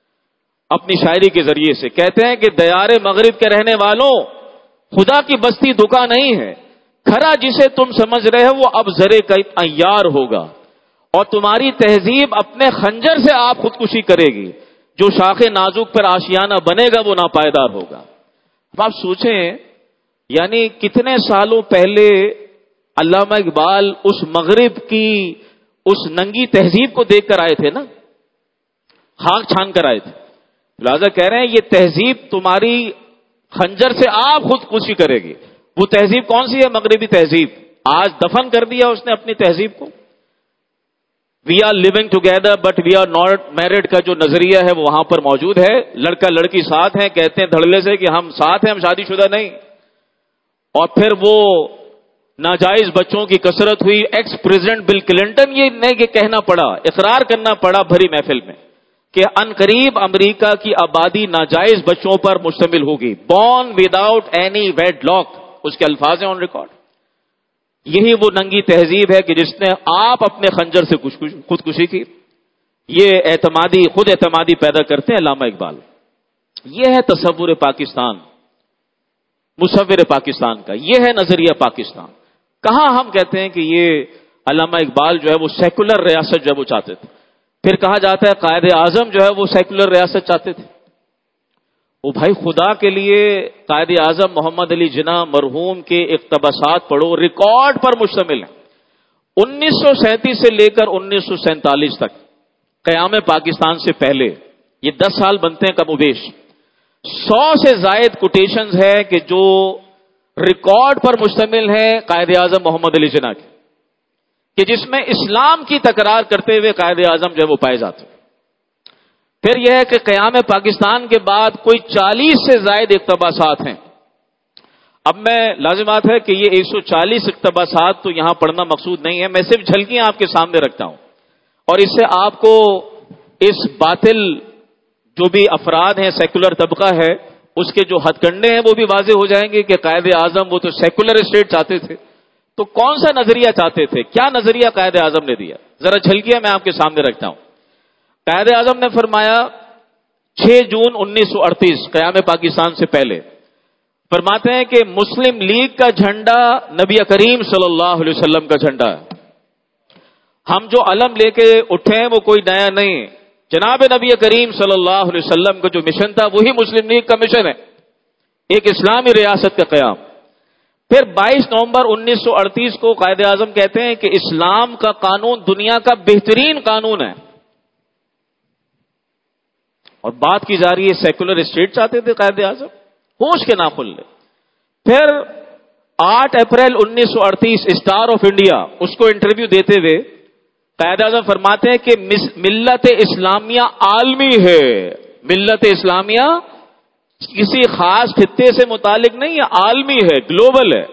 اپنی شاعری کے ذریعے سے کہتے ہیں کہ دیار مغرب کے رہنے والوں، خدا کی بستی دکا نہیں ہے، کھرا جسے تم سمجھ رہے ہو وہ اب زرے کا عیار ہوگا، اور تمہاری تہذیب اپنے خنجر سے آپ خودکشی کرے گی، جو شاخ نازک پر آشیانہ بنے گا وہ ناپائیدار ہوگا. اب آپ سوچیں یعنی کتنے سالوں پہلے علامہ اقبال اس مغرب کی اس ننگی تہذیب کو دیکھ کر آئے تھے نا، خاک چھان کر آئے تھے. لہذا کہہ رہے ہیں یہ تہذیب تمہاری خنجر سے آپ خودکشی کرے گی. وہ تہذیب کون سی ہے؟ مغربی تہذیب. آج دفن کر دیا اس نے اپنی تہذیب کو. We are living together but we are not married کا جو نظریہ ہے وہ وہاں پر موجود ہے. لڑکا لڑکی ساتھ ہیں، کہتے ہیں دھڑلے سے کہ ہم ساتھ ہیں، ہم شادی شدہ نہیں. اور پھر وہ ناجائز بچوں کی کثرت ہوئی. ایکس پریزیڈنٹ بل کلنٹن یہ کہنا پڑا، اقرار کرنا پڑا بھری محفل میں کہ عنقریب امریکہ کی آبادی ناجائز بچوں پر مشتمل ہوگی. Born without any wedlock, اس کے الفاظ ہیں آن ریکارڈ. یہی وہ ننگی تہذیب ہے کہ جس نے آپ اپنے خنجر سے خودکشی کی. یہ خود اعتمادی پیدا کرتے ہیں علامہ اقبال. یہ ہے تصور پاکستان، مصور پاکستان کا، یہ ہے نظریہ پاکستان. کہاں ہم کہتے ہیں کہ یہ علامہ اقبال جو ہے وہ سیکولر ریاست جو ہے وہ چاہتے تھے. پھر کہا جاتا ہے قائد اعظم جو ہے وہ سیکولر ریاست چاہتے تھے. وہ بھائی خدا کے لیے قائد اعظم محمد علی جناح مرحوم کے اقتباسات پڑھو، ریکارڈ پر مشتمل ہیں. 1937 سے لے کر 1947 تک، قیام پاکستان سے پہلے، یہ 10 سال بنتے ہیں کم و بیش. 100 سے زائد کوٹیشنز ہے کہ جو ریکارڈ پر مشتمل ہیں قائد اعظم محمد علی جناح کے، کہ جس میں اسلام کی تکرار کرتے ہوئے قائد اعظم جو ہے وہ پائے جاتے ہیں. پھر یہ ہے کہ قیام پاکستان کے بعد کوئی 40 سے زائد اقتباسات ہیں. اب میں لازمات ہے کہ یہ 140 اقتباسات تو یہاں پڑھنا مقصود نہیں ہے، میں صرف جھلکیاں آپ کے سامنے رکھتا ہوں، اور اس سے آپ کو اس باطل جو بھی افراد ہیں، سیکولر طبقہ ہے، اس کے جو ہتھ کنڈے ہیں وہ بھی واضح ہو جائیں گے کہ قائد اعظم وہ تو سیکولر اسٹیٹ چاہتے تھے، تو کون سا نظریہ چاہتے تھے؟ کیا نظریہ قائد اعظم نے دیا؟ ذرا جھلکیاں میں آپ کے سامنے رکھتا ہوں. قائد اعظم نے فرمایا 6 جون 1938 قیام پاکستان سے پہلے، فرماتے ہیں کہ مسلم لیگ کا جھنڈا نبی کریم صلی اللہ علیہ وسلم کا جھنڈا ہے. ہم جو علم لے کے اٹھے ہیں وہ کوئی نیا نہیں، جناب نبی کریم صلی اللہ علیہ وسلم کا جو مشن تھا وہی مسلم لیگ کا مشن ہے، ایک اسلامی ریاست کا قیام. پھر 22 نومبر 1938 کو قائد اعظم کہتے ہیں کہ اسلام کا قانون دنیا کا بہترین قانون ہے. اور بات کی جا رہی ہے سیکولر اسٹیٹ چاہتے تھے قائد اعظم، ہوش کے ناخن لے. پھر 8 اپریل 1938 اسٹار آف انڈیا اس کو انٹرویو دیتے ہوئے قائد اعظم فرماتے ہیں کہ ملت اسلامیہ عالمی ہے. ملت اسلامیہ کسی خاص خطے سے متعلق نہیں، یہ عالمی ہے، گلوبل ہے.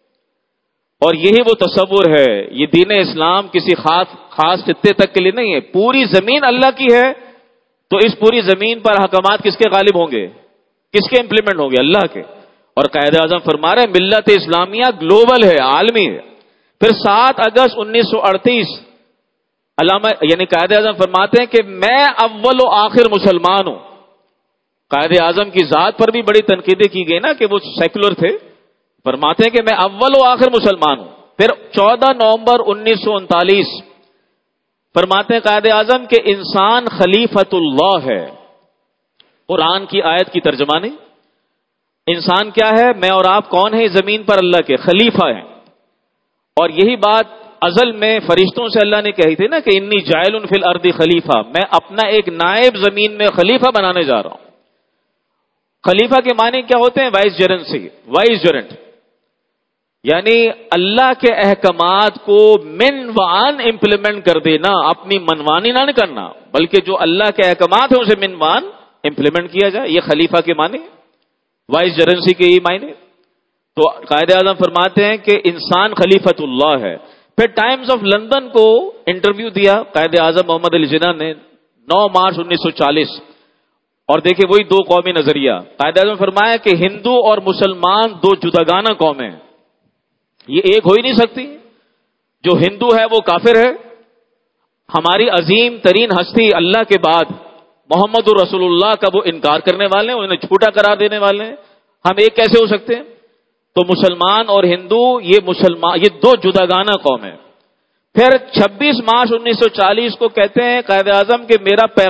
اور یہی وہ تصور ہے، یہ دین اسلام کسی خاص خطے تک کے لیے نہیں ہے، پوری زمین اللہ کی ہے. تو اس پوری زمین پر احکامات کس کے غالب ہوں گے، کس کے امپلیمنٹ ہوں گے؟ اللہ کے. اور قائد اعظم فرما رہے ہیں ملت اسلامیہ گلوبل ہے، عالمی ہے. پھر 7 اگست 1938 علامہ یعنی قائد اعظم فرماتے ہیں کہ میں اول و آخر مسلمان ہوں. قائد اعظم کی ذات پر بھی بڑی تنقیدیں کی گئی نا کہ وہ سیکولر تھے. فرماتے ہیں کہ میں اول و آخر مسلمان ہوں. پھر 14 نومبر 1939 فرماتے ہیں قائد اعظم کہ انسان خلیفۃ اللہ ہے. قرآن کی آیت کی ترجمانی، انسان کیا ہے؟ میں اور آپ کون ہیں زمین پر؟ اللہ کے خلیفہ ہیں. اور یہی بات ازل میں فرشتوں سے اللہ نے کہی تھی نا کہ انی جاعل فی الارض خلیفہ، میں اپنا ایک نائب زمین میں خلیفہ بنانے جا رہا ہوں. خلیفہ کے معنی کیا ہوتے ہیں؟ وائس جرنسی، وائس جرنٹ، یعنی اللہ کے احکامات کو من وان امپلیمنٹ کر دینا، اپنی منمانی نہ کرنا، بلکہ جو اللہ کے احکامات ہیں اسے من وان امپلیمنٹ کیا جائے. یہ خلیفہ کے معنی، وائس جرنسی کے یہ معنی. تو قائد اعظم فرماتے ہیں کہ انسان خلیفۃ اللہ ہے. پھر ٹائمز آف لندن کو انٹرویو دیا قائد اعظم محمد علی جناح نے 9 مارچ 1940. اور دیکھیں وہی دو قومی نظریہ. قائد اعظم فرمایا کہ ہندو اور مسلمان دو جداگانہ قومیں ہیں، یہ ایک ہو ہی نہیں سکتی. جو ہندو ہے وہ کافر ہے. ہماری عظیم ترین ہستی اللہ کے بعد محمد رسول اللہ کا وہ انکار کرنے والے ہیں، انہیں جھوٹا قرار دینے والے ہیں. ہم ایک کیسے ہو سکتے ہیں؟ تو مسلمان اور ہندو یہ دو جداگانہ قوم ہیں. پھر 26 مارچ 1940 کو کہتے ہیں قائد اعظم کہ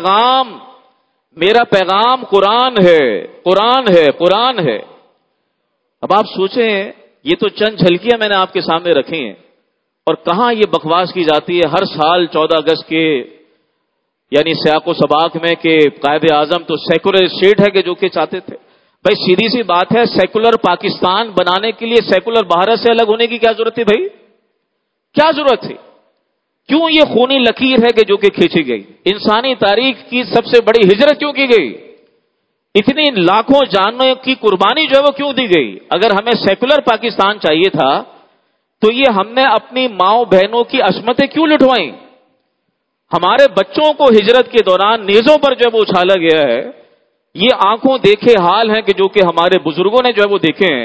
میرا پیغام قرآن ہے، قرآن ہے، قرآن ہے. اب آپ سوچیں، یہ تو چند جھلکیاں میں نے آپ کے سامنے رکھی ہیں، اور کہاں یہ بکواس کی جاتی ہے ہر سال 14 اگست کے یعنی سیاق و سباق میں کہ قائد اعظم تو سیکولر اسٹیٹ ہے کہ جو کہ چاہتے تھے. بھائی سیدھی سی بات ہے، سیکولر پاکستان بنانے کے لیے سیکولر بھارت سے الگ ہونے کی کیا ضرورت تھی؟ بھائی کیا ضرورت تھی؟ کیوں یہ خونی لکیر ہے کہ جو کہ کھینچی گئی؟ انسانی تاریخ کی سب سے بڑی ہجرت کیوں کی گئی؟ اتنی لاکھوں جانوں کی قربانی جو ہے وہ کیوں دی گئی؟ اگر ہمیں سیکولر پاکستان چاہیے تھا تو یہ ہم نے اپنی ماؤں بہنوں کی عصمتیں کیوں لٹوائیں؟ ہمارے بچوں کو ہجرت کے دوران نیزوں پر جو ہے وہ اچھالا گیا ہے. یہ آنکھوں دیکھے حال ہیں کہ جو کہ ہمارے بزرگوں نے جو ہے وہ دیکھے ہیں.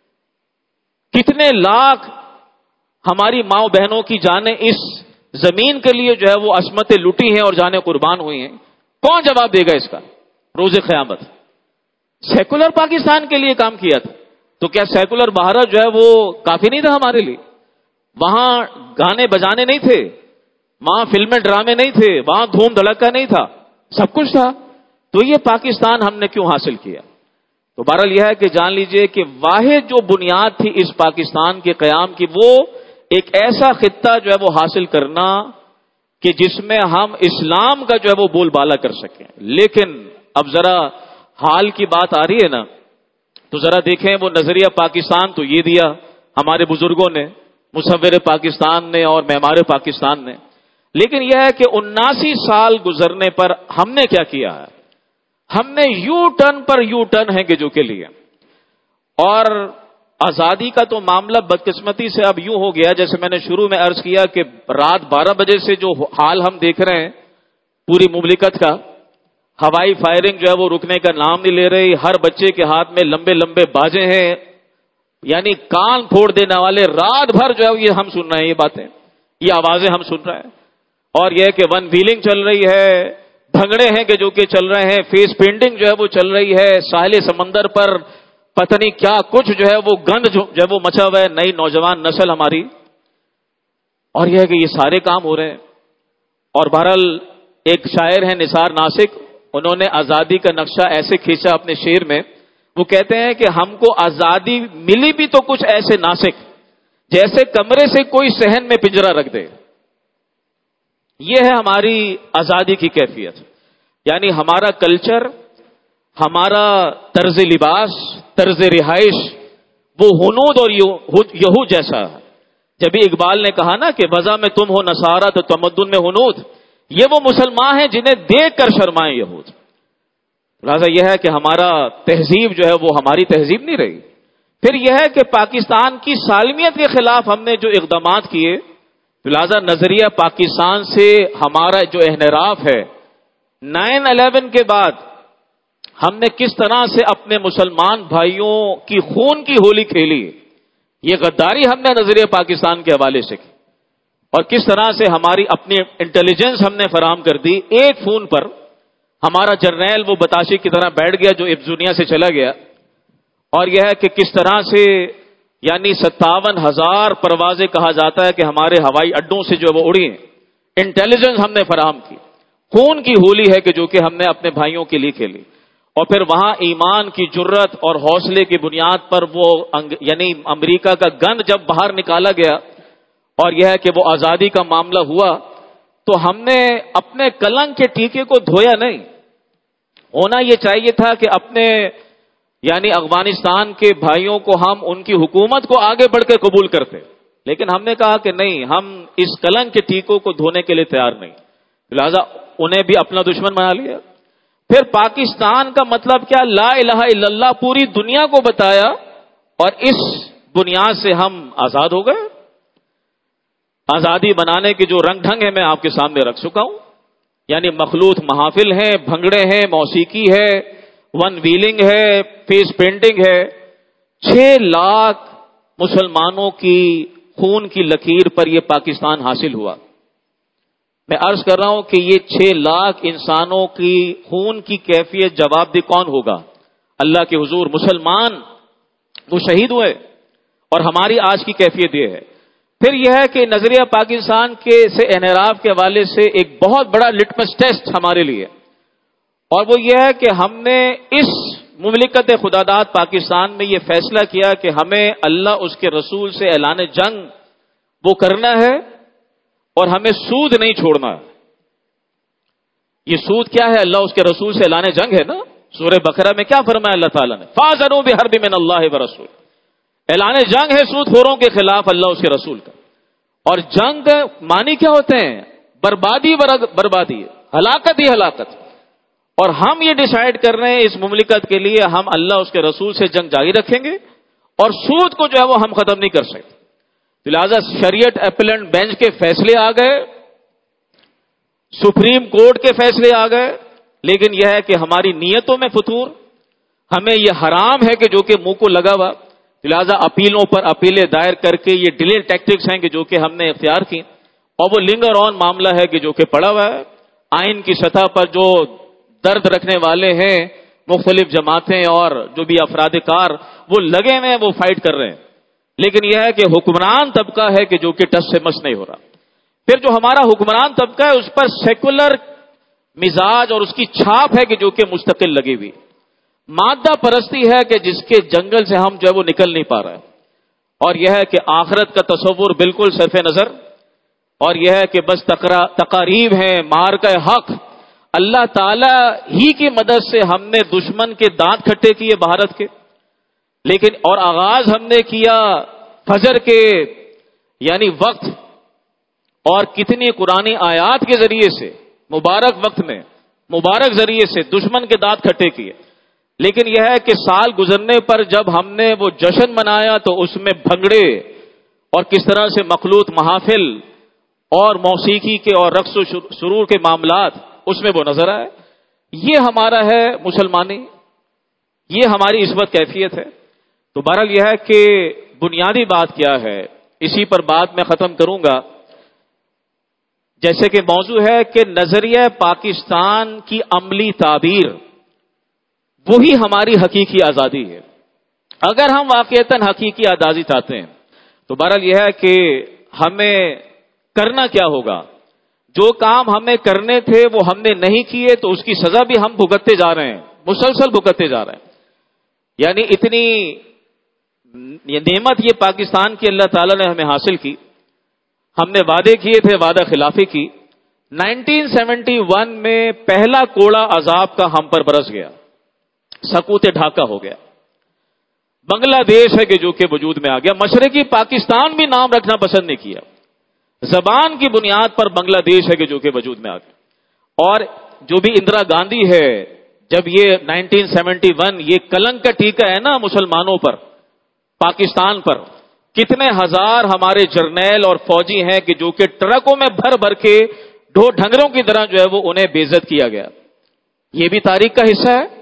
کتنے لاکھ ہماری ماؤں بہنوں کی جانیں اس زمین کے لیے جو ہے وہ عصمتیں لٹی ہیں اور جانیں قربان ہوئی ہیں. کون جواب دے گا اس کا روز قیامت؟ سیکولر پاکستان کے لیے کام کیا تھا تو کیا سیکولر بھارت جو ہے وہ کافی نہیں تھا ہمارے لیے؟ وہاں گانے بجانے نہیں تھے، وہاں فلمیں ڈرامے نہیں تھے، وہاں دھوم دھڑکا نہیں تھا، سب کچھ تھا. تو یہ پاکستان ہم نے کیوں حاصل کیا؟ تو بہرحال یہ ہے کہ جان لیجئے کہ واحد جو بنیاد تھی اس پاکستان کے قیام کی، وہ ایک ایسا خطہ جو ہے وہ حاصل کرنا کہ جس میں ہم اسلام کا جو ہے وہ بول بالا کر سکیں. لیکن اب ذرا حال کی بات آ رہی ہے نا، تو ذرا دیکھیں وہ نظریہ پاکستان تو یہ دیا ہمارے بزرگوں نے، مصور پاکستان نے اور معمار پاکستان نے. لیکن یہ ہے کہ 79 سال گزرنے پر ہم نے کیا کیا ہے؟ ہم نے یو ٹرن پر یو ٹرن ہے کہ جو کے لیے. اور آزادی کا تو معاملہ بدقسمتی سے اب یوں ہو گیا، جیسے میں نے شروع میں عرض کیا کہ رات 12 بجے سے جو حال ہم دیکھ رہے ہیں پوری مملکت کا، ہوائی فائرنگ جو ہے وہ رکنے کا نام نہیں لے رہی. ہر بچے کے ہاتھ میں لمبے لمبے بازے ہیں، یعنی کان پھوڑ دینے والے. رات بھر جو ہے یہ ہم سن رہے ہیں، یہ باتیں، یہ آوازیں ہم سن رہے ہیں. اور یہ کہ ون ویلنگ چل رہی ہے، بھنگڑے ہیں کہ جو کہ چل رہے ہیں، فیس پینٹنگ جو ہے وہ چل رہی ہے، ساحل سمندر پر پتہ نہیں کیا کچھ جو ہے وہ گند جو ہے وہ مچا ہوا ہے نئی نوجوان نسل ہماری. اور یہ ہے کہ یہ سارے کام ہو رہے ہیں. اور بہرحال ایک شاعر ہیں نثار ناسک، انہوں نے آزادی کا نقشہ ایسے کھینچا اپنے شعر میں، وہ کہتے ہیں کہ ہم کو آزادی ملی بھی تو کچھ ایسے ناسک جیسے کمرے سے کوئی صحن میں پنجرہ رکھ دے. یہ ہے ہماری آزادی کی کیفیت. یعنی ہمارا کلچر، ہمارا طرز لباس، طرز رہائش وہ ہنود اور یہود جیسا ہے. جبھی اقبال نے کہا نا کہ وضع میں تم ہو نصارہ تو تمدن میں ہنود، یہ وہ مسلمان ہیں جنہیں دیکھ کر شرمائیں یہود. لہذا یہ ہے کہ ہمارا تہذیب جو ہے وہ ہماری تہذیب نہیں رہی. پھر یہ ہے کہ پاکستان کی سالمیت کے خلاف ہم نے جو اقدامات کیے، لہذا نظریہ پاکستان سے ہمارا جو انحراف ہے، 9/11 کے بعد ہم نے کس طرح سے اپنے مسلمان بھائیوں کی خون کی ہولی کھیلی، یہ غداری ہم نے نظریہ پاکستان کے حوالے سے کی، اور کس طرح سے ہماری اپنی انٹیلیجنس ہم نے فراہم کر دی. ایک فون پر ہمارا جرنیل وہ بتاشی کی طرح بیٹھ گیا جو اس دنیا سے چلا گیا. اور یہ ہے کہ کس طرح سے یعنی 57,000 پروازیں کہا جاتا ہے کہ ہمارے ہوائی اڈوں سے جو وہ اڑی ہیں، انٹیلیجنس ہم نے فراہم کی. خون کی ہولی ہے کہ جو کہ ہم نے اپنے بھائیوں کے لیے کھیلی. اور پھر وہاں ایمان کی جرت اور حوصلے کی بنیاد پر وہ یعنی امریکہ کا گند جب باہر نکالا گیا اور یہ ہے کہ وہ آزادی کا معاملہ ہوا، تو ہم نے اپنے کلنک کے ٹیکے کو دھویا نہیں. ہونا یہ چاہیے تھا کہ اپنے یعنی افغانستان کے بھائیوں کو ہم ان کی حکومت کو آگے بڑھ کے قبول کرتے، لیکن ہم نے کہا کہ نہیں، ہم اس کلنک کے ٹیکوں کو دھونے کے لیے تیار نہیں. لہذا انہیں بھی اپنا دشمن بنا لیا. پھر پاکستان کا مطلب کیا، لا الہ الا اللہ پوری دنیا کو بتایا، اور اس بنیاد سے ہم آزاد ہو گئے. آزادی بنانے کے جو رنگ ڈھنگ ہے میں آپ کے سامنے رکھ چکا ہوں. یعنی مخلوط محافل ہیں، بھنگڑے ہیں، موسیقی ہے، ون ویلنگ ہے، فیس پینٹنگ ہے. 6 لاکھ مسلمانوں کی خون کی لکیر پر یہ پاکستان حاصل ہوا. میں عرض کر رہا ہوں کہ یہ 6 لاکھ انسانوں کی خون کی کیفیت جواب دہ کون ہوگا؟ اللہ کے حضور. مسلمان وہ شہید ہوئے، اور ہماری آج کی کیفیت یہ ہے. پھر یہ ہے کہ نظریہ پاکستان کے سے انحراف کے حوالے سے ایک بہت بڑا لٹمس ٹیسٹ ہمارے لیے، اور وہ یہ ہے کہ ہم نے اس مملکت خداداد پاکستان میں یہ فیصلہ کیا کہ ہمیں اللہ اس کے رسول سے اعلان جنگ وہ کرنا ہے، اور ہمیں سود نہیں چھوڑنا ہے. یہ سود کیا ہے؟ اللہ اس کے رسول سے اعلان جنگ ہے نا. سورہ بقرہ میں کیا فرمایا اللہ تعالیٰ نے؟ فَاذَنُوا بِحَرْبٍ مِّنَ اللَّهِ وَرَسُولِهِ. اعلان جنگ ہے سود خوروں کے خلاف اللہ اس کے رسول کا. اور جنگ معنی کیا ہوتے ہیں؟ بربادی، بربادی، ہلاکت ہی ہلاکت. اور ہم یہ ڈیسائیڈ کر رہے ہیں اس مملکت کے لیے ہم اللہ اس کے رسول سے جنگ جاری رکھیں گے، اور سود کو جو ہے وہ ہم ختم نہیں کر سکتے. لہذا شریعت اپیلنٹ بینچ کے فیصلے آ گئے، سپریم کورٹ کے فیصلے آ گئے، لیکن یہ ہے کہ ہماری نیتوں میں فتور. ہمیں یہ حرام ہے کہ جو کہ منہ کو لگا ہوا. لہذا اپیلوں پر اپیلیں دائر کر کے یہ ڈیلے ٹیکٹکس ہیں کہ جو کہ ہم نے اختیار کی، اور وہ لنگر آن معاملہ ہے کہ جو کہ پڑا ہوا ہے. آئین کی سطح پر جو درد رکھنے والے ہیں، مختلف جماعتیں اور جو بھی افراد کار وہ لگے ہوئے ہیں، وہ فائٹ کر رہے ہیں. لیکن یہ ہے کہ حکمران طبقہ ہے کہ جو کہ ٹس سے مس نہیں ہو رہا. پھر جو ہمارا حکمران طبقہ ہے اس پر سیکولر مزاج اور اس کی چھاپ ہے کہ جو کہ مستقل لگی ہوئی. مادہ پرستی ہے کہ جس کے جنگل سے ہم جو ہے وہ نکل نہیں پا رہے ہیں. اور یہ ہے کہ آخرت کا تصور بالکل صرف نظر، اور یہ ہے کہ بس تقاریب ہیں، مارکہ حق. اللہ تعالی ہی کی مدد سے ہم نے دشمن کے دانت کھٹے کیے بھارت کے، لیکن اور آغاز ہم نے کیا فجر کے یعنی وقت، اور کتنی قرآنی آیات کے ذریعے سے مبارک وقت میں مبارک ذریعے سے دشمن کے دانت کھٹے کیے. لیکن یہ ہے کہ سال گزرنے پر جب ہم نے وہ جشن منایا تو اس میں بھنگڑے اور کس طرح سے مخلوط محافل اور موسیقی کے اور رقص و سرور کے معاملات اس میں وہ نظر آئے. یہ ہمارا ہے مسلمانی، یہ ہماری اس وقت کیفیت ہے. تو بہرحال یہ ہے کہ بنیادی بات کیا ہے، اسی پر بات میں ختم کروں گا. جیسے کہ موضوع ہے کہ نظریہ پاکستان کی عملی تعبیر وہی ہماری حقیقی آزادی ہے. اگر ہم واقعتاً حقیقی آزادی چاہتے ہیں تو بہرحال یہ ہے کہ ہمیں کرنا کیا ہوگا. جو کام ہمیں کرنے تھے وہ ہم نے نہیں کیے تو اس کی سزا بھی ہم بھگتتے جا رہے ہیں، مسلسل بھگتتے جا رہے ہیں. یعنی اتنی یہ نعمت یہ پاکستان کی اللہ تعالیٰ نے ہمیں حاصل کی، ہم نے وعدے کیے تھے، وعدہ خلافی کی، 1971 میں پہلا کوڑا عذاب کا ہم پر برس گیا، سکوت ڈھاکہ ہو گیا۔ بنگلہ دیش ہے کہ جو کہ وجود میں آ گیا، مشرقی پاکستان بھی نام رکھنا پسند نہیں کیا، زبان کی بنیاد پر بنگلہ دیش ہے کہ جو کہ وجود میں آ گیا۔ اور جو بھی اندرا گاندھی ہے، جب یہ 1971 یہ کلنک کا ٹیکا ہے نا مسلمانوں پر، پاکستان پر، کتنے ہزار ہمارے جرنیل اور فوجی ہیں کہ جو کہ ٹرکوں میں بھر بھر کے ڈھور ڈھنگروں کی طرح جو ہے وہ انہیں بے عزت کیا گیا۔ یہ بھی تاریخ کا حصہ ہے۔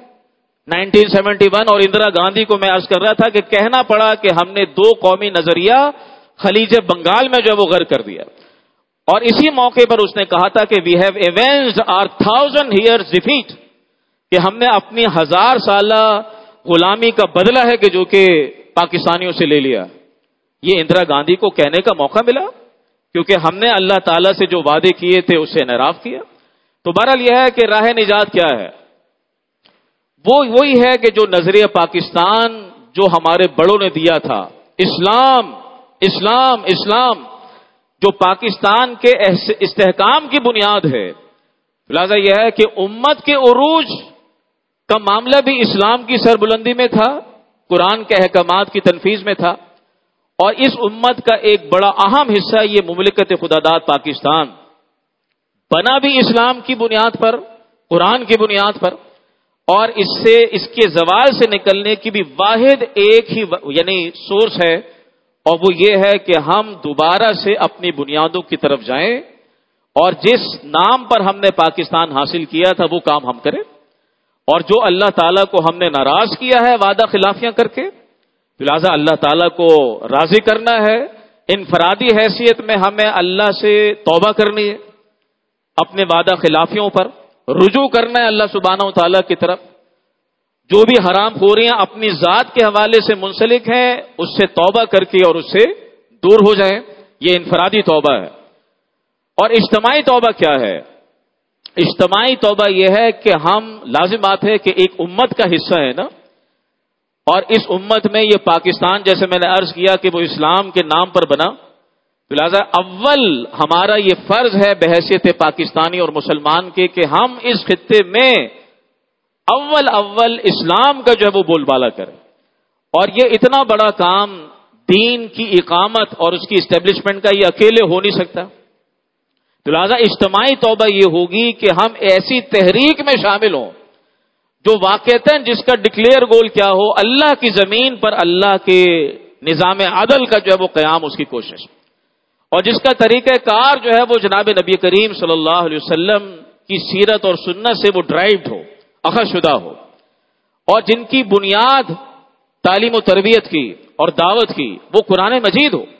1971 اور اندرا گاندھی کو میں عرض کر رہا تھا کہ کہنا پڑا کہ ہم نے دو قومی نظریہ خلیج بنگال میں جو ہے وہ غرق کر دیا، اور اسی موقع پر اس نے کہا تھا کہ we have avenged our 1000 years defeat، کہ ہم نے اپنی 1000 سالہ غلامی کا بدلہ ہے کہ جو کہ پاکستانیوں سے لے لیا۔ یہ اندرا گاندھی کو کہنے کا موقع ملا کیونکہ ہم نے اللہ تعالیٰ سے جو وعدے کیے تھے اس سے انحراف کیا۔ تو بہرحال یہ ہے کہ راہ نجات کیا ہے؟ وہی ہے کہ جو نظریہ پاکستان جو ہمارے بڑوں نے دیا تھا، اسلام اسلام اسلام، جو پاکستان کے استحکام کی بنیاد ہے۔ لہذا یہ ہے کہ امت کے عروج کا معاملہ بھی اسلام کی سربلندی میں تھا، قرآن کے احکامات کی تنفیذ میں تھا، اور اس امت کا ایک بڑا اہم حصہ یہ مملکت خداداد پاکستان بنا بھی اسلام کی بنیاد پر، قرآن کی بنیاد پر، اور اس کے زوال سے نکلنے کی بھی واحد ایک ہی یعنی سورس ہے، اور وہ یہ ہے کہ ہم دوبارہ سے اپنی بنیادوں کی طرف جائیں اور جس نام پر ہم نے پاکستان حاصل کیا تھا وہ کام ہم کریں، اور جو اللہ تعالیٰ کو ہم نے ناراض کیا ہے وعدہ خلافیاں کر کے، لہذا اللہ تعالیٰ کو راضی کرنا ہے۔ انفرادی حیثیت میں ہمیں اللہ سے توبہ کرنی ہے، اپنے وعدہ خلافیوں پر رجوع کرنا ہے اللہ سبحانہ و تعالیٰ کی طرف، جو بھی حرام خوریاں اپنی ذات کے حوالے سے منسلک ہیں اس سے توبہ کر کے اور اس سے دور ہو جائیں۔ یہ انفرادی توبہ ہے۔ اور اجتماعی توبہ کیا ہے؟ اجتماعی توبہ یہ ہے کہ ہم، لازم بات ہے کہ ایک امت کا حصہ ہے نا، اور اس امت میں یہ پاکستان جیسے میں نے عرض کیا کہ وہ اسلام کے نام پر بنا، لہذا اول ہمارا یہ فرض ہے بحیثیت پاکستانی اور مسلمان کے کہ ہم اس خطے میں اول اسلام کا جو ہے وہ بول بالا کریں، اور یہ اتنا بڑا کام دین کی اقامت اور اس کی اسٹیبلشمنٹ کا یہ اکیلے ہو نہیں سکتا۔ تو لہذا اجتماعی توبہ یہ ہوگی کہ ہم ایسی تحریک میں شامل ہوں جو واقعتاً جس کا ڈکلیئر گول کیا ہو، اللہ کی زمین پر اللہ کے نظام عدل کا جو ہے وہ قیام، اس کی کوشش، اور جس کا طریقہ کار جو ہے وہ جناب نبی کریم صلی اللہ علیہ وسلم کی سیرت اور سنت سے وہ ڈرائیوڈ ہو، اخذ شدہ ہو، اور جن کی بنیاد تعلیم و تربیت کی اور دعوت کی وہ قرآن مجید ہو۔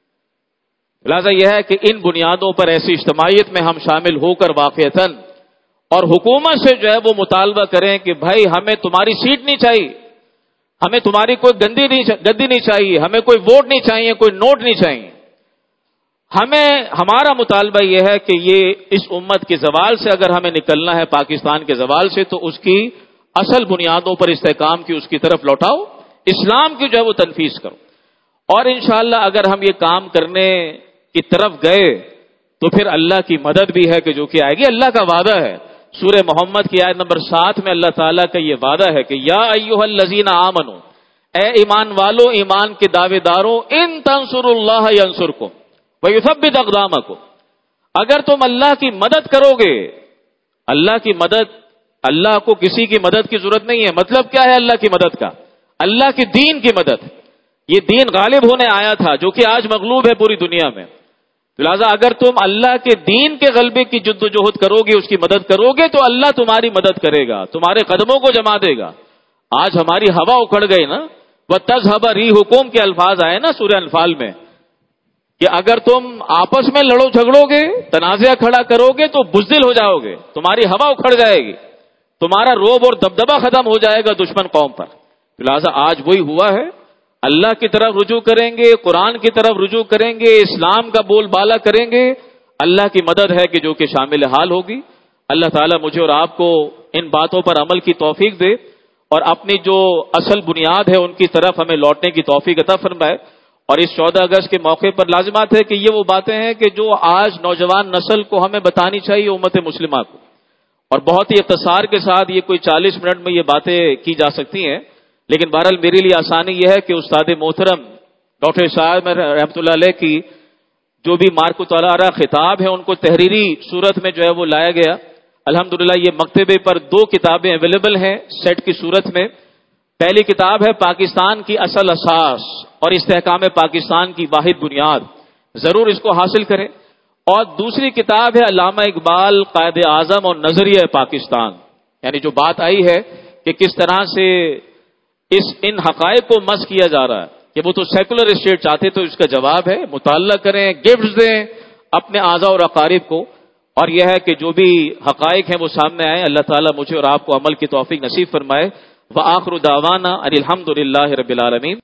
لہذا یہ ہے کہ ان بنیادوں پر ایسی اجتماعیت میں ہم شامل ہو کر واقعتاً اور حکومت سے جو ہے وہ مطالبہ کریں کہ بھائی ہمیں تمہاری سیٹ نہیں چاہیے، ہمیں تمہاری کوئی گدی نہیں چاہیے، ہمیں کوئی ووٹ نہیں چاہیے، کوئی نوٹ نہیں چاہیے، ہمارا مطالبہ یہ ہے کہ یہ اس امت کے زوال سے اگر ہمیں نکلنا ہے، پاکستان کے زوال سے، تو اس کی اصل بنیادوں پر استحکام کی اس کی طرف لوٹاؤ، اسلام کی جو ہے وہ تنفیذ کرو، اور انشاءاللہ اگر ہم یہ کام کرنے کی طرف گئے تو پھر اللہ کی مدد بھی ہے کہ جو کہ آئے گی۔ اللہ کا وعدہ ہے، سورہ محمد کی آیت نمبر 7 میں اللہ تعالیٰ کا یہ وعدہ ہے کہ یا ایھا الذین آمنو، اے ایمان والو، ایمان کے دعوے داروں، ان تنصروا اللہ ینصرکم ویثبت اقدامکم، اگر تم اللہ کی مدد کرو گے، اللہ کی مدد، اللہ کو کسی کی مدد کی ضرورت نہیں ہے۔ مطلب کیا ہے اللہ کی مدد کا؟ اللہ کی دین کی مدد۔ یہ دین غالب ہونے آیا تھا جو کہ آج مغلوب ہے پوری دنیا میں، لہذا اگر تم اللہ کے دین کے غلبے کی جد و جہد کرو گے، اس کی مدد کرو گے، تو اللہ تمہاری مدد کرے گا، تمہارے قدموں کو جما دے گا۔ آج ہماری ہوا اکھڑ گئی نا، وَتَذْهَبَ رِيحُكُمْ کے الفاظ آئے نا سورہ انفال میں، کہ اگر تم آپس میں لڑو جھگڑو گے، تنازع کھڑا کرو گے تو بزدل ہو جاؤ گے، تمہاری ہوا اکھڑ جائے گی، تمہارا روب اور دبدبہ ختم ہو جائے گا دشمن قوم پر۔ لہذا آج وہی ہوا ہے، اللہ کی طرف رجوع کریں گے، قرآن کی طرف رجوع کریں گے، اسلام کا بول بالا کریں گے، اللہ کی مدد ہے کہ جو کہ شامل حال ہوگی۔ اللہ تعالیٰ مجھے اور آپ کو ان باتوں پر عمل کی توفیق دے اور اپنی جو اصل بنیاد ہے ان کی طرف ہمیں لوٹنے کی توفیق عطا فرمائے، اور اس 14 اگست کے موقع پر لازمات ہے کہ یہ وہ باتیں ہیں کہ جو آج نوجوان نسل کو ہمیں بتانی چاہیے، امت مسلمہ کو، اور بہت ہی اختصار کے ساتھ یہ کوئی 40 منٹ میں یہ باتیں کی جا سکتی ہیں، لیکن بہرحال میرے لیے آسانی یہ ہے کہ استاد محترم ڈاکٹر صاحب رحمۃ اللہ علیہ کی جو بھی مارک طالعہ خطاب ہے ان کو تحریری صورت میں جو ہے وہ لایا گیا۔ الحمدللہ یہ مکتبے پر 2 کتابیں اویلیبل ہیں سیٹ کی صورت میں۔ پہلی کتاب ہے پاکستان کی اصل اساس اور استحکام پاکستان کی واحد بنیاد، ضرور اس کو حاصل کریں۔ اور دوسری کتاب ہے علامہ اقبال قائد اعظم اور نظریہ پاکستان، یعنی جو بات آئی ہے کہ کس طرح سے ان حقائق کو مس کیا جا رہا ہے کہ وہ تو سیکولر اسٹیٹ چاہتے، تو اس کا جواب ہے مطالعہ کریں، گفٹس دیں اپنے اعضاء اور اقارب کو، اور یہ ہے کہ جو بھی حقائق ہیں وہ سامنے آئے۔ اللہ تعالیٰ مجھے اور آپ کو عمل کی توفیق نصیب فرمائے۔ وآخر دعوانا ان الحمد للہ رب العالمین۔